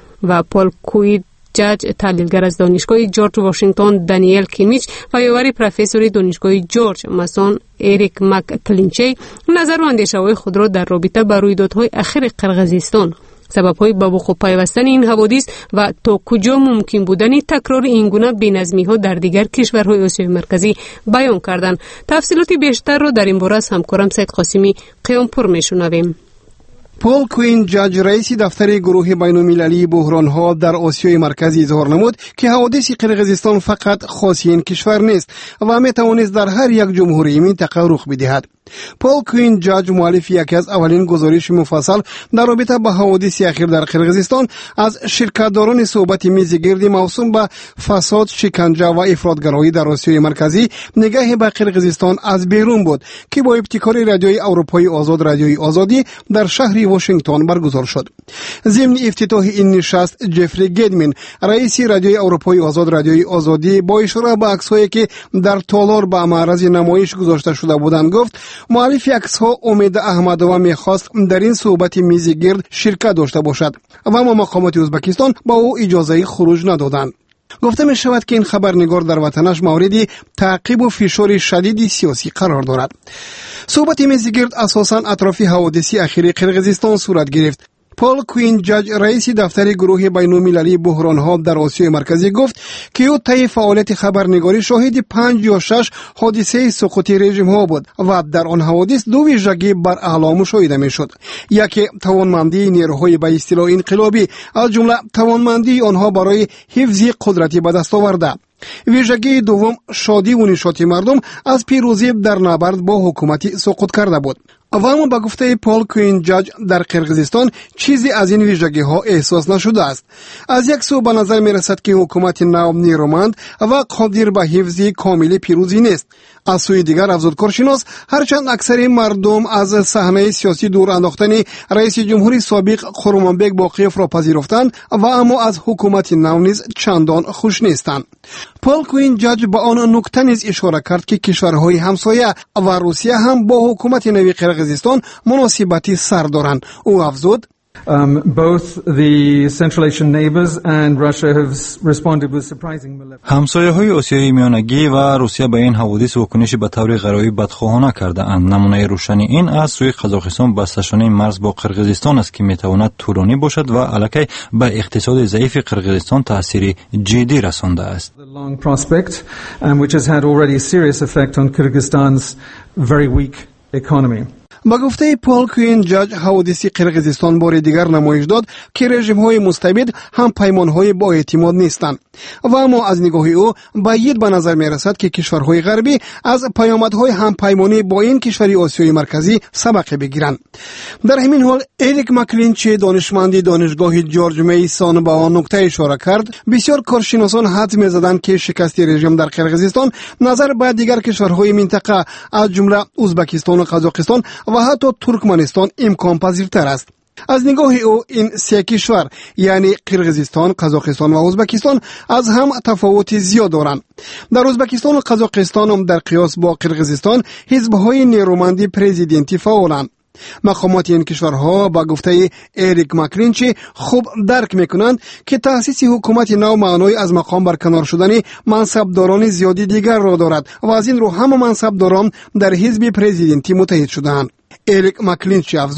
و پال کوید جاج، تحلیلگر از دانشگاه جورج واشنگتن دانیل کیمیچ و یاوری پروفسور دانشگاه جورج ماسون اریک مک کلینچی نظر و اندیشه‌های خود را در رابطه با رویدادهای اخیر قرقیزستان، سبب‌های به وقوع پیوستن این حوادث و تا کجا ممکن بودن تکرار این گونه بی‌نظمی‌ها در دیگر کشورهای آسیای مرکزی بیان کردند. تفصیلات بیشتر را در این باره از همکارم سید قاسمی قیامپور میشنویم. پول کوین جاج، رئیس دفتر گروه بین‌المللی بحران‌ها در آسیای مرکزی، اظهار نمود که حوادث قرقیزستان فقط خاص این کشور نیست و می‌توانست در هر یک جمهوری منطقه رخ بدهد. پول کوین جاج مؤلف یکی از اولین گزارش مفصل در رابطه با حوادث اخیر در قرقیزستان از شرکت‌داران صحبت میز گرد موسوم به فساد، شکنجه و افراطگرایی در آسیای مرکزی، نگاه به قرقیزستان از بیرون بود که با ابتکار رادیوی اروپای آزاد رادیوی آزادی در شهر واشنگتن برگزار شد. ضمن افتتاح این نشست، جفری گتمین، رئیس رادیوی اروپای آزاد رادیوی آزادی، با اشاره به عکس‌هایی که در تالار به معرض نمایش گذاشته شده بودند گفت مؤلف عکس‌ها امید احمدووا می‌خواست در این صحبت میز گرد شرکت داشته باشد و اما مقامات ازبکستان با او اجازه خروج ندادند. گفته می شود که این خبرنگار در وطنش مورد تعقیب و فشار شدید سیاسی قرار دارد. صحبت میز گرد اساساً اطراف حوادث اخیر قرقیزستان صورت گرفت. پول کوین جاج، رئیس دفتر گروه بین‌المللی بحران‌ها در آسیای مرکزی، گفت که او طی فعالیت خبرنگاری شاهد پنج یا شش حادثه سقوط رژیم‌ها بود و در آن حوادث دو ویژگی بر اعلی مشاهده می‌شد. یکی توانمندی نیروهای به اصطلاح انقلابی، از جمله توانمندی آنها برای حفظ قدرت به دست آورده. ویژگی دوم شادی و نشاط مردم از پیروزی در نبرد با حکومت سقوط کرده بود. و اما با گفته پول کوین جاج در قرقیزستان چیزی از این ویژگی ها احساس نشده است. از یک سو به نظر می رسد که حکومت نو نیرومند و قادر به حفظ کامل پیروزی نیست. از سوی دیگر افزود کارشناس، هرچند اکثر مردم از صحنه سیاسی دور انداختن رئیس جمهوری سابق خرمانبک باقیف را پذیرفتند و اما از حکومت نو نیز چندان خوش نیستند. پول کوین جاج با آن نکته نیز اشاره کرد که کشورهای همسایه و روسیه هم با حکومت نو قرقیزستان مناسبتی سر دارند. او افزود Um, both the Central Asian neighbors and Russia have responded with surprising malevolence. همسایه‌های آسیای میانگی و روسیه به این حوادث واکنش به طور غرایی بدخواهانه کرده اند. نمونه روشنی این از سوی قزاقستان بستشانه مرز با قرقیزستان است که میتواند طولانی باشد و الکی به اقتصاد ضعیف قرقیزستان تأثیر جدی رسانده است. The long prospect, um, which has had already a serious effect on Kyrgyzstan's very weak economy. با گفته پول کوین جاج، حوادث قرقیزستان بار دیگر نمایش داد که رژیم‌های مستبد هم پیمان‌های با اعتماد نیستند و اما از نگاه او باید به نظر می‌رسد که کشورهای غربی از پیامدهای هم پیمانی با این کشوری آسیای مرکزی سبق بگیرند. در همین حال اریک مکلینچی، دانشمند دانشگاه جورج میسون، با آن نکته اشاره کرد بسیار کارشناسان حدس می‌زدند که شکست رژیم در قرقیزستان نظر به دیگر کشورهای منطقه از جمله ازبکستان و قزاقستان و حتی ترکمنستان امکان پذیرتر است. از نگاه او این سه کشور یعنی قرقیزستان، قزاقستان و ازبکستان از هم تفاوت زیاد دارند. در ازبکستان و قزاقستان هم در قیاس با قرقیزستان حزب‌های نیرومند پرزیدنتی فعالند. مقامات این کشورها با گفته اریک مکلینچی خوب درک میکنند که تأسیس حکومت نو معنای از مقام برکنار شدن منصبداران زیادی دیگر را دارد و از این رو همه منصبداران در حزب پرزیدنتی متحد شدند. اریک مکلینچی افزود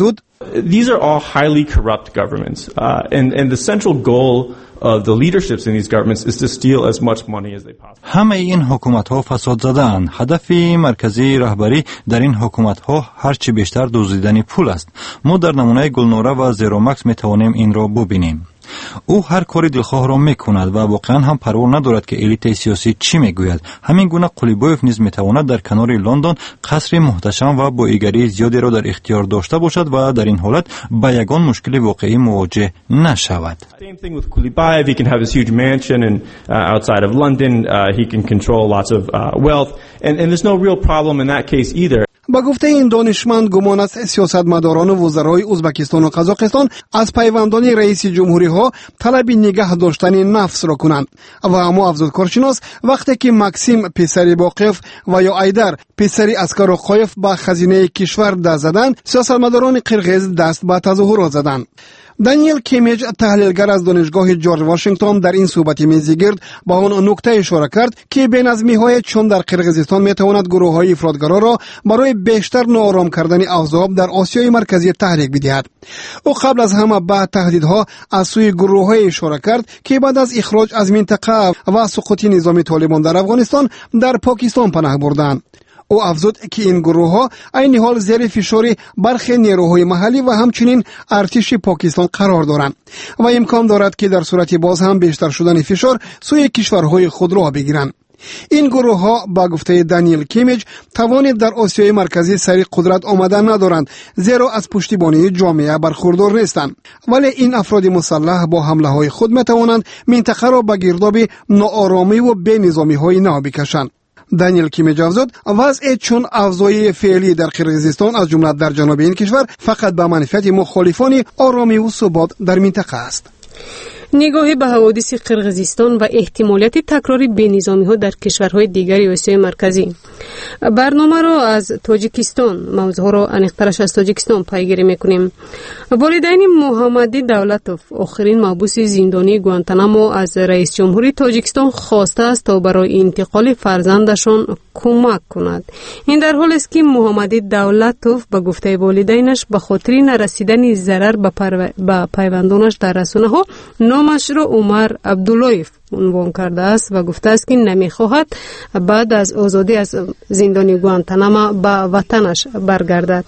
These are all highly corrupt governments, uh, and and the central goal of the leaderships in these governments is to steal as much money as they possibly. همه این حکومت‌ها فساد زده‌اند. هدف مرکزی رهبری در این حکومت‌ها هرچی بیشتر دزدیدن پول است. ما در نمونه گلنوره و زیرومکس می‌توانیم این را ببینیم. او هر کاری دلخواه را میکند و واقعا هم پروا ندارد که الیت سیاسی چی میگوید. همین گونه قلیبوف نیز میتواند در کنار لندن قصر محتشم و با ایگری زیادی را در اختیار داشته باشد و در این حالت با یگان مشکل واقعی مواجه نشود. Same thing with Kulibayev. He can have this huge mansion and uh, outside of London. Uh, he can control lots of uh, wealth, and and there's no real problem in that case either. با گفته این دانشمند گمان است سیاستمداران و وزرای ازبکستان و قزاقستان از پیوندان رئیس جمهوری ها طلب نگه داشتن نفس را کنند و اما افزود کارشناس وقتی که مکسیم پسری باقف و یا ایدر پسری اسکر قایف با خزینه کشور دست زدند، سیاستمداران قرقیز دست به تظاهرات زدند. دانیل کیمیج تحلیلگر از دانشگاه جورج واشنگتن در این صحبت میزگرد با آن نکته اشاره کرد که بینظمی‌های چون در قرقیزستان میتواند گروه‌های افراطگرا را برای بیشتر ناآرام کردن اوضاع در آسیای مرکزی تحریک بدهد. او قبل از همه به تهدیدها از سوی گروه‌های اشاره کرد که بعد از اخراج از منطقه و سقوط نظام طالبان در افغانستان در پاکستان پناه بردند. او افزود که این گروه ها عین حال زیر فشار برخی نیروهای محلی و همچنین ارتش پاکستان قرار دارند و امکان دارد که در صورت باز هم بیشتر شدن فشار سوی کشورهای خود را بگیرند. این گروه ها با گفته دانیل کیمیج توان در آسیای مرکزی سری قدرت آمدن ندارند، زیرا از پشتیبانی جامعه برخوردار نیستند، ولی این افراد مسلح با حمله های خود می توانند منطقه را به گرداب ناآرامی و بی نظامی های نو بکشند. دانیل کیمیج افزود وضع چون افزایی فعلی در قرقیزستان از جمله در جنوب این کشور فقط به منفعت مخالفان آرامی و ثبات در منطقه است. نگاهی به حوادث قرقیزستان و احتمالیت تکرار بینظامی‌ها در کشورهای دیگر آسیای مرکزی. برنامه را از تاجیکستان، موضوع را انیق‌ترش از تاجیکستان پیگیری می‌کنیم. والدین محمدی دولتوف آخرین محبوس زندانی گوانتانامو از رئیس جمهوری تاجیکستان خواسته است تا برای انتقال فرزندشان کمک کند. این در حالی است که محمدی دولتوف به گفته والدینش به خاطر نرسیدن ضرر به پرو... پیوندانش در رسانه‌ها نامش را عمر عبداللهیف عنوان کرده است و گفته است که نمی‌خواهد بعد از آزادی از زندان گوانتاناما به وطنش برگردد.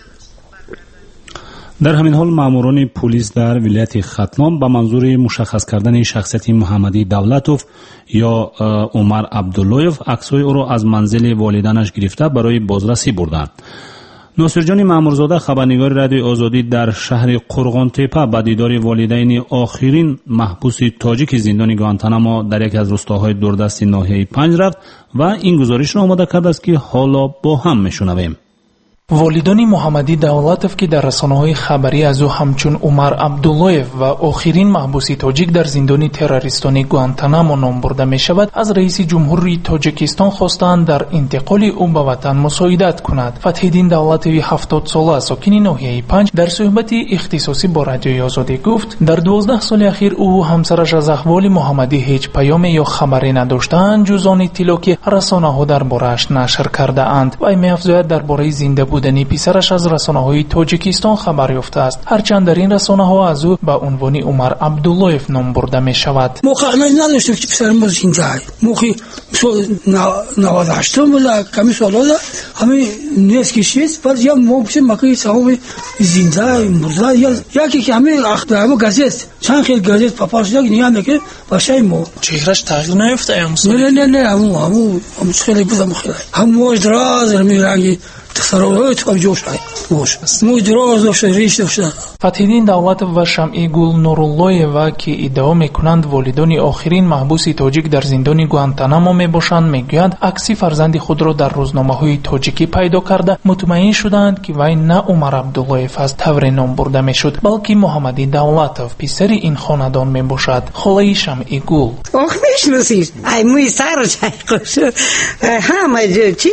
در همین حال ماموران پلیس در ولایت ختلان به منظور مشخص کردن شخصیت محمدی دولتوف یا عمر عبداللهیف عکس‌های او را از منزل والدینش گرفته برای بازرسی بردند. ناصرجان مامورزاده خبرنگار رادیوی آزادی در شهر قرغانتپه به دیدار والدین آخرین محبوس تاجیک زندان گوانتاناما در یک از روستاهای دوردست ناحیه پنج رفت و این گزارش را آماده کرده است که حالا با هم میشنویم. والدان محمدی دولتوف که در رسانه‌های خبری از او همچون عمر عبداللهیف و آخرین محبوس تاجیک در زندان تروریستانی گوانتانامو نام برده می شود از رئیس جمهوری تاجیکستان خواستند در انتقال او به وطن مساعدت کند. فتح‌الدین دولتوی هفتاد ساله ساکن ناحیه پنج در صحبت اختصاصی با رادیوی آزادی گفت در دوازده سال اخیر او و همسرش از احوال محمدی هیچ پیام یا خبری نداشتند جز آن اطلاعی که رسانه‌ها درباره‌اش نشر کرده اند و می‌افزاید درباره زنده بودن پسرش از رسانه‌های تاجیکستان خبر یافته است، هرچند در این رسانه‌ها از او به عنوان عمر عبداللهیف نام برده می شود. موقع نداشتم که پسرم باز زنده است. موقع نود و هشت بود کمی سالا همه نیست که چیز بعد یا ما پیش مکه صاحب زنده مرده یا یکی که همه اخبار گازت چند خیلی گازت پاپاش دیگه نیام که باشه ما چهرهش تغییر نیافته یا نه نه نه همو همو همو خیلی بودم خیلی همو دراز میرنگی تصرفات و جوش باش مو دراز داشت ریش داشت. فتح‌الدین دولتوف و شمعی گل نوراللهیوا که ادعا میکنند والدین آخرین محبوس تاجیک در زندان گوانتانامو میباشند میگویند عکس فرزند خود را در روزنامه‌های تاجیکی پیدا کرده مطمئن شدند که وی نه عمر عبداللهیف از طور نام برده میشد بلکه محمدی دولتوف پسر این خاندان میباشد. خاله شمعی گل آخ میشناسید ای موی سر چای خوش همه چیز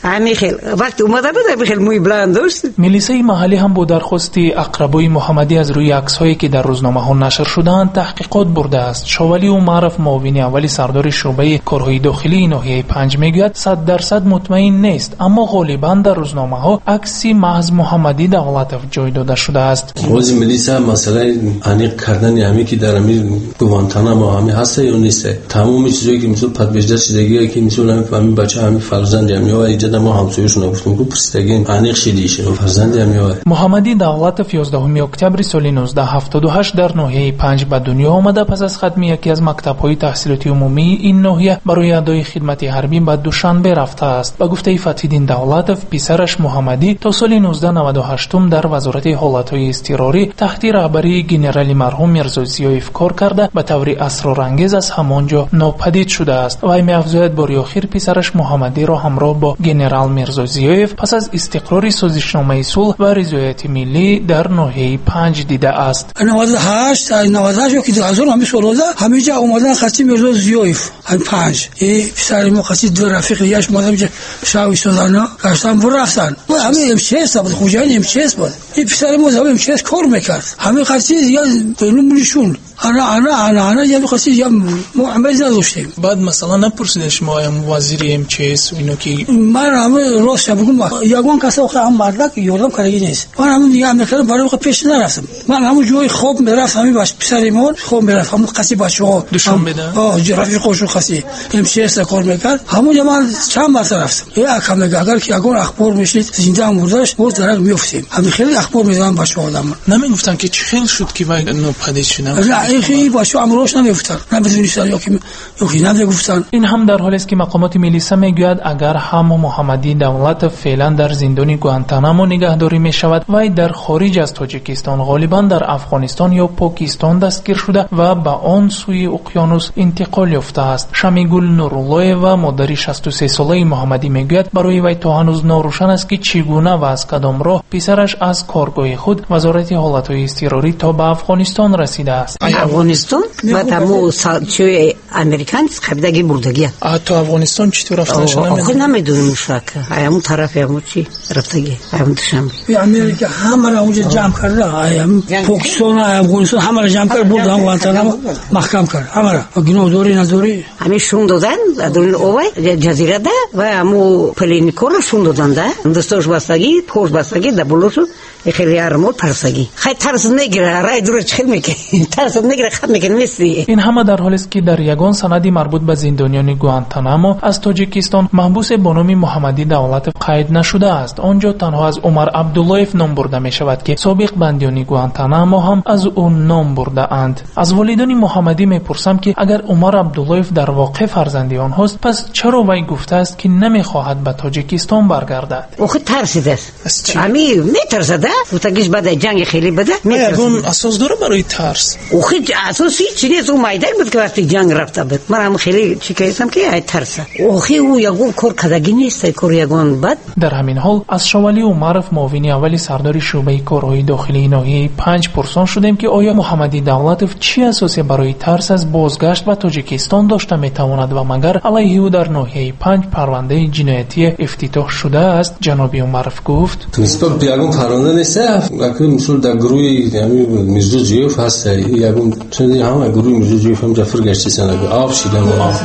همین خیلی وقتی اومده بود خیلی موی بلند داشت. ملیسه محلی هم با درخواست اقربای محمدی از روی عکس‌هایی که در روزنامه ها نشر شدند تحقیقات برده است. شوالی عمرف معاون اولی سردار شعبه کارهای داخلی ناحیه پنج میگوید صد درصد مطمئن نیست، اما غالبا در روزنامه ها عکسی محض محمدی دولتов جای داده شده است. خود ملیسه مسئله انیق کردن همی که در همین گوانتانامو همی هست یا نیست، تمام چیزایی که مثل پدویجدار چیزایی که مثل همین بچه همین فرزند همی و ایجاد ما همسایه‌شون گفتم که پرستگین انیق شدیشه فرزند همی و محمدی دولتov یازدهم اکتبر سال نوزده هفتاد و هشت در ناحیه پنج به دنیا آمده. پس از ختم یکی از مکتب‌های تحصیلاتی عمومی این ناحیه برای ادای خدمت حربی به دوشنبه رفته است. به گفته فتح‌الدین دولتov پسرش محمدی تا سال نوزده نود و هشت در وزارت حالت‌های اضطراری تحت رهبری گنرال مرحوم میرزا زیایف کار کرده به طور اسرارانگیز از همانجا ناپدید شده است. و می‌افزاید بار اخیر پسرش محمدی را همراه با گنرال میرزا زیایف پس از استقرار سازشنامه صلح و رضایت ملی در ناحیه پنج دیده است. نود و هشت نود و هشت که دو هزار و سیزده همینجا اومدن خاصی میرزا زیایف هم پنج ای پسر ما خاصی دو رفیق یاش اومدن شاوی سوزانا کاشتن برو رفتن و همین امچس بود خوجای امچس بود این پسر ما زمان امچس کار میکرد همین خاصی یا بینومشون انا انا انا انا یا خاصی یا معامله نداشتیم. بعد مثلا نپرسیدین شما ام وزیر امچس و اینو که من هم راست بگم یگان کسا آخه هم مردک یادم کاری نیست. من هم دیگه امریکا برای پیش نرفتم. من همون جای خوب میرفتم همین باش پسرمون خوب میرفتم همون خاصی بچه‌ها دوشم بده آه رفیقش خاصی امچس کار میکرد همون من چند بار رفتم. یا کم اگر که اگر اخبار میشید زنده موردش بود درک میافتیم. همین خیلی اخبار میدادن بچه‌ها آدم نمیگفتن که چه خیلی شد که وای ناپدید شدن. این باشو امروز نمیفتن نمیدونستن یا که یا که نمیگفتن. این هم در حالی است که مقامات ملیسه میگوید اگر هم محمدی دولت فعلا در زندان گوانتانامو نگهداری میشود و در خارج از تاجیکستان غالبا در افغانستان یا پاکستان دستگیر شده و به آن سوی اقیانوس انتقال یافته است. شمیگل نورالله و مادر شصت و سه ساله محمدی میگوید برای وی تا هنوز ناروشن است که چگونه و از کدام راه پسرش از کارگاه خود وزارت حالت‌های اضطراری تا به افغانستان رسیده است. افغانستان و تمام سالچوی امریکان خبدگی بردگی. تا افغانستان چطور رفتنش نمیدونم. آخه نمیدونم شاک. همون طرف همون چی رفتگی. همون دشم. امریکا همه را اونجا جمع کرده. هم پاکستان افغانستان همه را جمع کرد برد هم وانتنامو محکم کرد. همه را گناه داری نداری. همه شون دادن دورین اوای جزیره ده و همو پلینیکور شون دادن ده. دستش بستگی پوش بستگی دبلوشو خیلی ارمول پرسگی. خیلی ترس نگیره رای دور چخل میکنه. ترس نگیره خط میکنه میسی. این همه در حالی است که در یگان سندی مربوط به زندانیان گوانتانامو از تاجیکستان محبوس با نام محمدی دولت قید نشده است. آنجا تنها از عمر عبداللهیف نام برده می شود که سابق بندیان گوانتانامو هم از اون نام برده اند. از والدان محمدی میپرسم که اگر عمر عبداللهیف در واقع فرزندی آنهاست پس چرا وی گفته است که نمیخواهد به تاجیکستان برگردد؟ آخه ترسیده است. امی میترسده گفتگیش بعد جنگ خیلی بده میترسه. اساس داره برای ترس. آخه اساسی چیزی از اون مایدان بود که وقتی جنگ رفته بود من هم خیلی چی کردم که ای ترسه. آخه او یگون کار کدگی نیست کار یگون بد. در همین حال از شوالی عمرف معاون اولی سردار شعبه کارهای داخلی ناحیه پنج پرسان شدیم که آیا محمدی دولتov چی اساسی برای ترس از بازگشت به تاجیکستان داشته میتواند و مگر علیه او در ناحیه پنج پرونده جنایتی افتتاح شده است؟ جناب عمرف گفت نسبت به یگون پرونده نیست اگه مثلا در گروه یعنی میرزا زیایف هست یگون چندی هم گروه میرزا زیایف هم جفر گشتی سنگ آب شدن.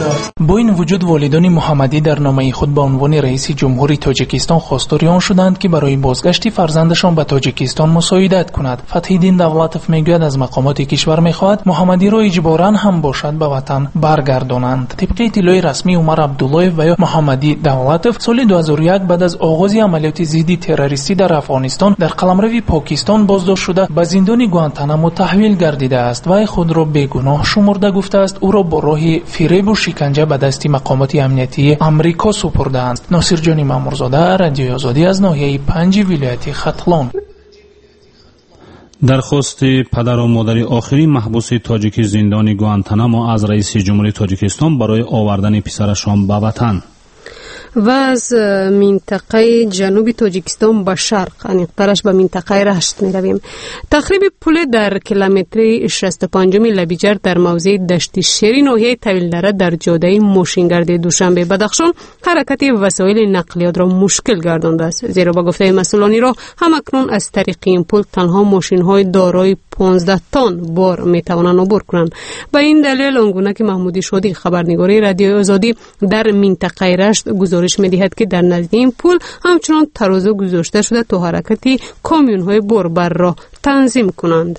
با این وجود والدان محمدی در نامه خود به عنوان رئیس جمهوری تاجیکستان خواستار آن شدند که برای بازگشت فرزندشان به تاجیکستان مساعدت کند. فتح‌الدین دولتov میگوید از مقامات کشور میخواهد محمدی را اجباراً هم باشد به وطن برگردانند. طبق اطلاع رسمی عمر عبداللهیف و محمدی دولتov سال دو هزار و یک بعد از آغاز عملیات ضد تروریستی در افغانستان در قلمرو پاکستان بازداشت شده به زندان گوانتانامو تحویل گردیده است و خود را بیگناه شمرده گفته است او را با راه فریب و شکنجه به دست مقامات امنیتی آمریکا سپردند. ناصر جان مامورزاده، رادیوی آزادی از ناحیه پنج ولایت ختلان. درخواست پدر و مادر آخرین محبوس تاجیکی زندان گوانتانامو از رئیس جمهوری تاجیکستان برای آوردن پسرشان به وطن. و از منطقه جنوب تاجیکستان به شرق انیقترش به منطقه رشت می رویم. تخریب پل در کیلومتر شصت و پنج لبیجر در موضع دشت شری ناحیه طویلدره در جاده ماشینگرد دوشنبه بدخشان حرکت وسایل نقلیات را مشکل گردانده است، زیرا با گفته مسئولانی را همکنون از طریق این پل تنها ماشین های دارای پانزده تن بار می توانند عبور کنند. به این دلیل آنگونه که محمودی شادی خبرنگار رادیوی آزادی در منطقه رشت گزارش می دهد که در نزدیک این پل همچنان ترازو گذاشته شده تا حرکت کامیون های باربر را تنظیم کنند.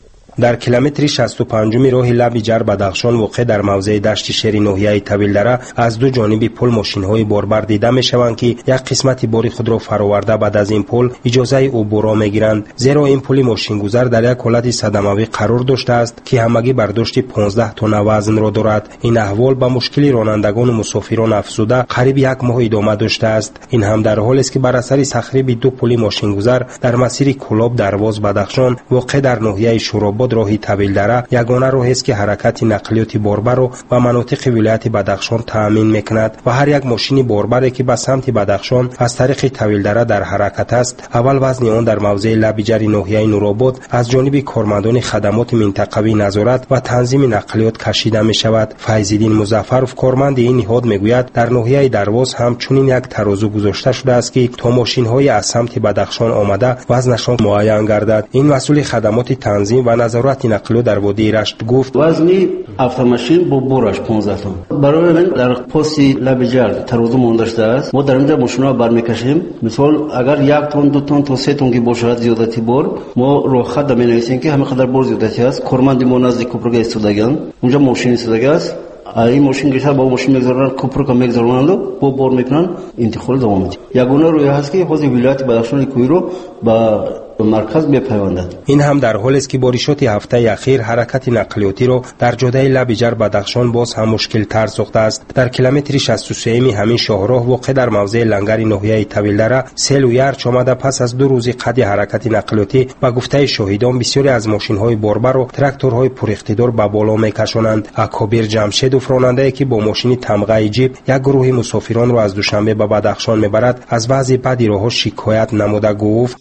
در کیلومتر شصت و پنج راه لبیجر بدخشان واقع در موضع دشت شری ناحیه طویلدره از دو جانب پل ماشین‌های باربر دیده می‌شوند که یک قسمت بار خود را فرآورده بعد از این پل اجازه عبور را می‌گیرند، زیرا این پل ماشین‌گذار در یک حالت صدمه‌ای قرار داشته است که همگی برداشت پانزده تن وزن را دارد. این احوال با مشکل رانندگان و مسافران افزوده قریب یک ماه ادامه داشته است. این هم در حالی است که بر اثر تخریب دو پل ماشین‌گذار در مسیر کلاب درواز بدخشان واقع در ناحیه شوراباد راه طویلدره یگانه راه است که حرکت نقلیات باربر را و مناطق ولایت بدخشان تأمین میکند و هر یک ماشین باربری که به سمت بدخشان از طریق طویلدره در حرکت است اول وزن آن در موضع لبیجر ناحیه نورآباد از جانب کارمندان خدمات منطقوی نظارت و تنظیم نقلیات کشیده می شود. فیض‌الدین مظفرов کارمند این نهاد میگوید در ناحیه درواز هم چنین یک ترازو گذاشته شده است که تا ماشین های از سمت بدخشان آمده وزنشان معین گردد. این مسئول خدمات تنظیم و نظارت نقلیات در وادی رشت گفت وزنی افرماشین با بورش پانزده تن برای من در پست لبیجر ترازو مانداشته است. ما در اینجا ماشینا برمیکشیم، مثال اگر یک تن دو تن تا سه تن که باشه زیادتی بار ما رو خط می‌نویسیم که همه قدر بار زیادتی است. کارمند ما نزدیک کوپرگا ایستادگان اونجا ماشین ایستاده است، این ماشین گشتر با ماشین میگذارن کوپرگا میگذارن و بار میکنن انتقال دوام میده. یگانه روی هست که خود ولایت بدخشان کوی رو با مرکز میپیوندد. این هم در حالی است که بارشات هفته اخیر حرکت نقلیاتی را در جاده لبیجر بدخشان باز هم مشکل تر ساخته است. در کیلومتر شصت و سه همین شاهراه واقع در موضع لنگر ناحیه طویلدره سیل و یرچ آمده پس از دو روز قطع حرکت نقلیاتی و گفته شاهدان بسیاری از ماشین‌های باربر و تراکتورهای پر اقتدار به بالا میکشانند. اکابر جمشیدوف راننده که با ماشین تمغه جیپ یک گروه مسافران را از دوشنبه به بدخشان میبرد از وضع بدی راهها شکایت نموده گفت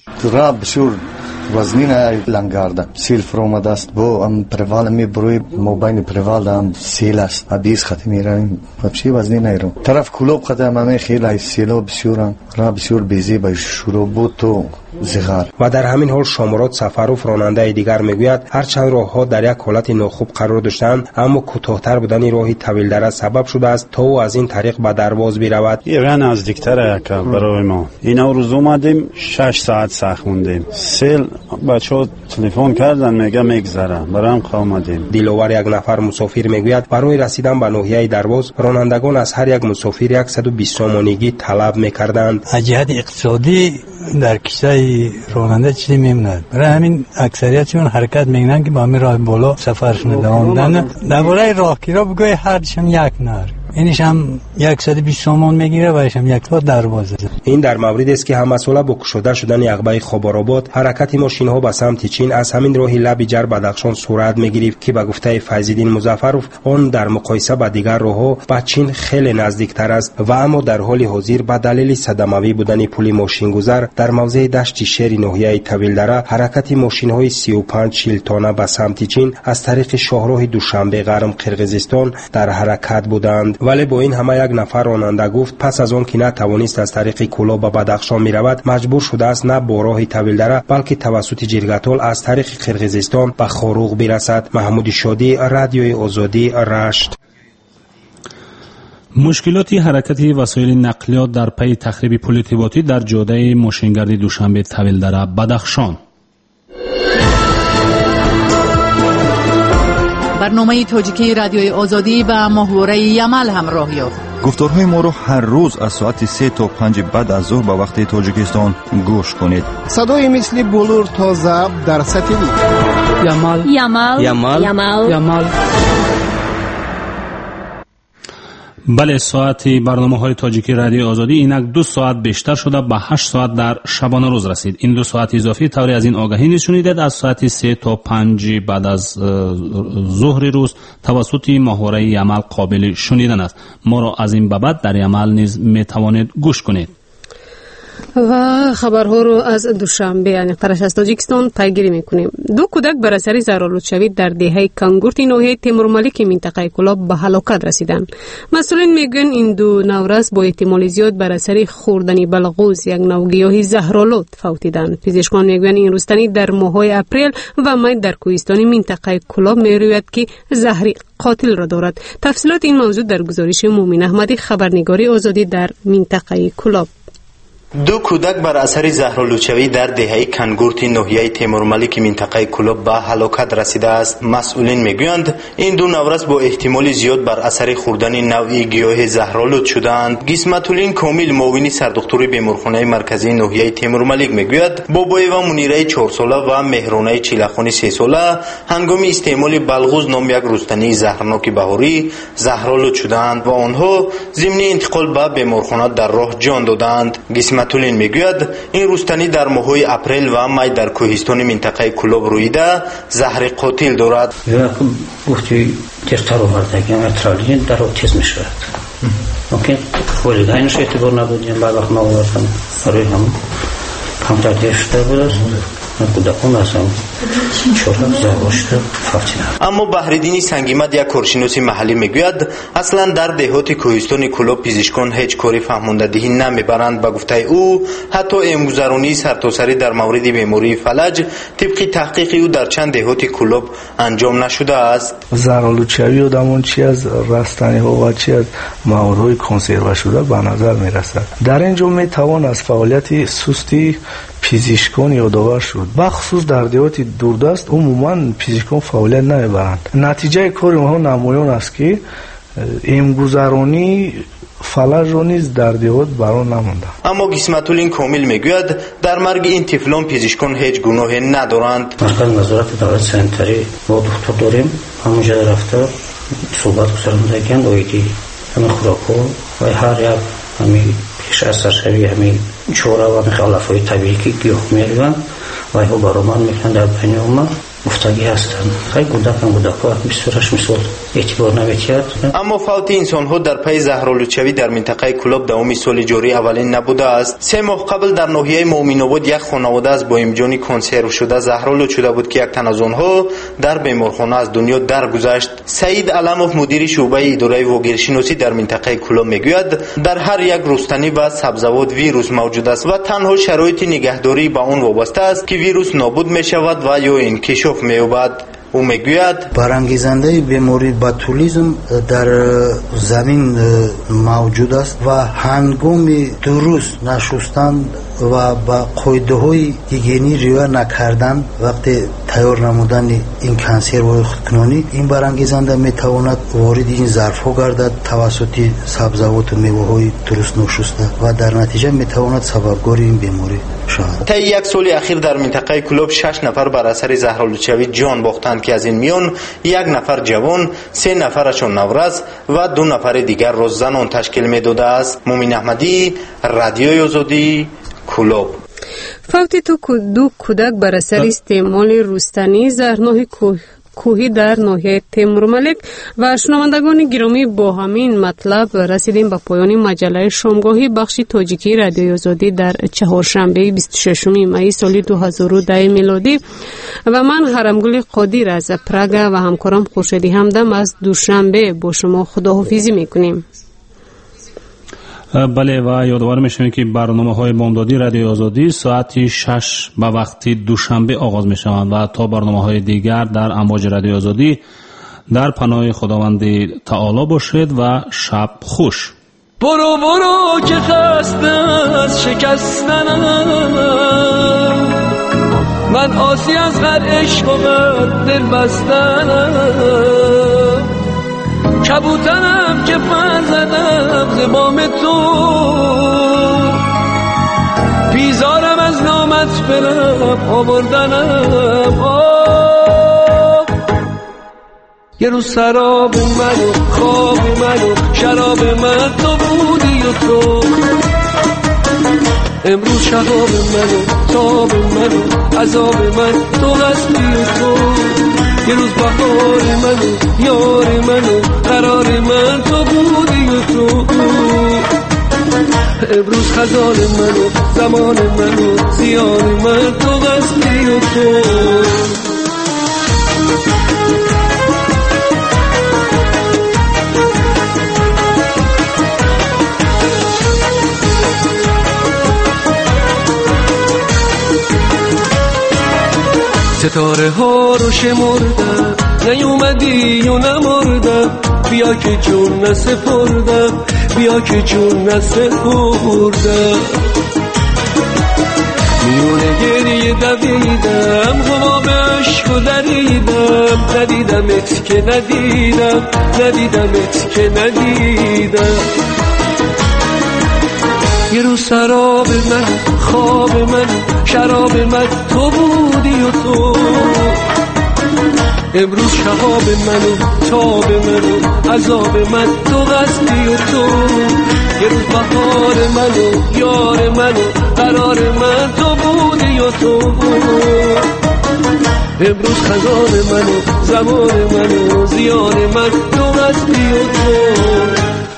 وزنین لنگارده سیل فرامد است با ام پروال می بروی موبایل پروال هم سیل است بیست خطی می رویم بچه وزنی نیرم طرف کلوب خطی همه خیلی سیلا بسیارم را بسیار بیزی با شروع بود تو زغار. و در همین حال شامرات سفروف راننده دیگر میگوید هرچند راهها در یک حالت ناخوب قرار داشتند اما کوتاه‌تر بودن راه طویلدره سبب شده است تا او از این طریق به درواز برود. این راه نزدیکتر یک برای ما. این روز اومدیم شش ساعت سخت موندیم. سیل بچه‌ها تلفن کردن میگه میگذره برام آمدیم. دلاور یک نفر مسافر میگوید برای رسیدن به ناحیه درواز رانندگان از هر یک مسافر صد و بیست تومانیگی طلب میکردند. از جهت اقتصادی در کشته راننده چیزی میموند، برای همین اکثریتشون حرکت میکنن که با همین راه بالا سفرشون ادامه بدن. درباره راهگیرا بگوی هرشون یک نر اینش هم صد و بیست تومان میگیره و ایش هم یک تا دروازه. این در موردی است که هم مسئله با کشوده شدن عقبه خبرآباد حرکت ماشین ها به سمت چین از همین راه لبیجر بدخشان صورت میگیرد که به گفته فیض‌الدین مظفرov آن در مقایسه با دیگر راهها به چین خیلی نزدیکتر است و اما در حال حاضر به دلیل صدمه‌ای بودن پل ماشین‌گذار در موضع دشت شری ناحیه طویلدره حرکت ماشین های سی و پنج چهل تانه به سمت چین از طریق شاهراه دوشنبه غرم قرقیزستان در حرکت بودند. ولی با این همه یک نفر راننده گفت پس از آن که نتوانست از طریق کولا به بدخشان می رود مجبور شده است نه با راه طویلدره بلکه توسط جرگتال از طریق قرقیزستان به خاروغ برسد. محمود شادی، رادیوی آزادی، رشت. مشکلات حرکت وسایل نقلیات در پی تخریب پل ارتباطی در جاده ماشینگرد دوشنبه طویلدره بدخشان. برنامه تاجیکی رادیوی آزادی به محوره یمل همراه یافت. گفتارهای ما رو هر روز از ساعت سه تا پنج بعد از ظهر به وقت تاجیکستان گوش کنید. صدای مثل بلور تا ضبط در ستیلی. یمل یمل یمل یمل یمل. بله، ساعت برنامه های تاجیکی رادیو آزادی اینک دو ساعت بیشتر شده به هشت ساعت در شبانه روز رسید. این دو ساعت اضافی طوری از این آگاهی نیز شنیدید از ساعت سه تا پنج بعد از ظهر روز توسط ماهواره یمل قابل شنیدن است. ما را از این بابت در یمل نیز می توانید گوش کنید. و خبرها رو از دوشنبه یعنی قرش از تاجیکستان پیگیری میکنیم. دو کودک بر اثر ضررالودشوی در دهه کانگورت ناحیه تیمورملیک منطقه کلاب به هلاکت رسیدند. مسئولین میگن این دو نورس با احتمال زیاد بر اثر خوردن بلغوز یک نوع گیاه زهرآلود فوتیدند. پزشکان میگن این رستنی در ماه‌های اپریل و می در کوهستان منطقه کلاب میروید که زهری قاتل را دارد. تفصیلات این موضوع در گزارش مومن احمدی خبرنگاری آزادی در منطقه کلاب. دو کودک بر اثر زهرآلودشوی در دهه کانگورت ناحیه تیمورملیک منطقه کلاب به هلاکت رسیده است. مسئولین میگویند این دو نورس با احتمال زیاد بر اثر خوردن نوعی گیاه زهرآلود شدند. قسمتالدین کامل معاون سردکتر بیمارخانه مرکزی ناحیه تیمورملیک میگوید بابای و منیره چهار ساله و مهرانه چیلخانی سه ساله هنگام استعمال بلغوز نام یک رستنی زهرناک بهاری زهرآلود شدند و آنها ضمن انتقال به بیمارخانه در راه جان دادند. مسئولین میگوید این رستنی در ماه‌های اپریل و می در کوهستان منطقه کلاب رویده زهر قاتل دارد. گفتی تر آوردگی اترالی در اوتیسم میشود. ممکن والدینش اعتبار نبودیم بعد وقت ما آوردن برای هم هم تدریج شده بود است. کودکان هستم چورم زهراشته فوتیدن. اما بهرالدین سنگیمد یک کارشناس محلی میگوید اصلا در دهات کوهستان کلاب پزشکان هیچ کاری فهماندهی نمیبرند. به گفته او حتی امگذرانی سرتاسری در مورد بیماری فلج طبق تحقیق او در چند دهات کلاب انجام نشده است. زهرآلودشوی و دمون چی از رستنی ها و چی از موادهای کنسرو شده به نظر میرسد. در اینجا میتوان از فعالیت سستی پزشکان یادآور شد. بخصوص در دهات دوردست عموما پزشکان فعالیت نمیبرند. نتیجه کار آنها نمایان است که امگذرانی فلج را نیز در دهات برا نمانده. اما قسمتالدین کامل میگوید در مرگ این طفلان پزشکان هیچ گناهی ندارند. مرکز نظارت دولت سنتری با دکتر داریم، همونجا رفته صحبت کردن دیگه اویدی همین خوراکو و هر یک همین پیش از سرشوی همین چوره و مخالفهای طبیعی که گیاه میروند و ها برامن میکنن در بین اومد مفتگی هستند. خیلی کودک هم کودک ها بسیارش مثال اعتبار نمی‌کرد. اما فوت انسان ها در پی زهرآلودشوی در منطقه کلاب دوام سال جاری اولین نبوده است. سه ماه قبل در ناحیه مومن آباد یک خانواده از با امجانی کنسرو شده زهرآلود شده بود که یک تن از آنها در بیمارخانه از دنیا درگذشت. سعید علموف مدیر شعبه اداره واگیرشناسی در منطقه کلاب میگوید در هر یک رستنی و سبزوات ویروس موجود است و تنها شرایط نگهداری به آن وابسته است که ویروس نابود می شود و یا انکشاف می یابد. او میگوید برانگیزنده بیماری باتولیزم در زمین موجود است و هنگام درست نشستن و با قاعده های هیگینی رعایت نکردن وقتی تیار نمودن این کانسر و خودکنانی این برانگیزنده میتواند وارد این ظرف ها گردد توسط سبزوات و میوه های درست نشسته و در نتیجه میتواند سببگار این بیماری شود. طی یک سال اخیر در منطقه کلاب شش نفر بر اثر زهرآلودشوی جان باختند که از این میان یک نفر جوان، سه نفرشون نورس و دو نفر دیگر را زنان تشکیل میداده است. مومن احمدی، رادیوی آزادی، کلاب. فوت دو کودک بر اثر استعمال رستنی زهرناک کوهی در ناحیه تیمورملیک و شنوندگان گرامی با همین مطلب رسیدیم به پایان مجله شامگاهی بخش تاجیکی رادیوی آزادی در چهارشنبه بیست و ششم می سال دو هزار و ده میلادی و من حرمگل قادر از پراگ و همکارم خورشیدی همدم از دوشنبه با شما خداحافظی میکنیم. بله و یادآور میشم که برنامه های بامدادی رادیو آزادی ساعت شش به وقت دوشنبه آغاز میشوند و تا برنامه های دیگر در امواج رادیو آزادی در پناه خداوند تعالی باشید و شب خوش. برو برو که خسته از شکستنم من آسی از هر عشق و دل بستنم کبوترم که پر زدم زبام تو بیزارم از نامت برم آوردنم یه روز سراب من و خواب من و شراب من تو بودی و تو، امروز شهاب من و تاب من و عذاب من تو هستی و تو. یه روز بهار من و یار من و قرار من تو بودی و تو، امروز خزان من و زمان من و زیان من تو هستی و تو. ستاره ها رو شمردم نیومدی و نمردم، بیا که جون نسپردم بیا که جون نسپردم. میونه گریه دویدم غباب عشق و دریدم، ندیدمت که ندیدم ندیدمت که ندیدم. یه روز سراب من خواب من شراب من تو بودی و تو، امروز شهاب من و تاب من و عذاب من تو هستی و تو. یه روز بهار من و یار من و قرار من تو بودی و تو، امروز خزان من و زمان من و زیان من تو هستی و تو.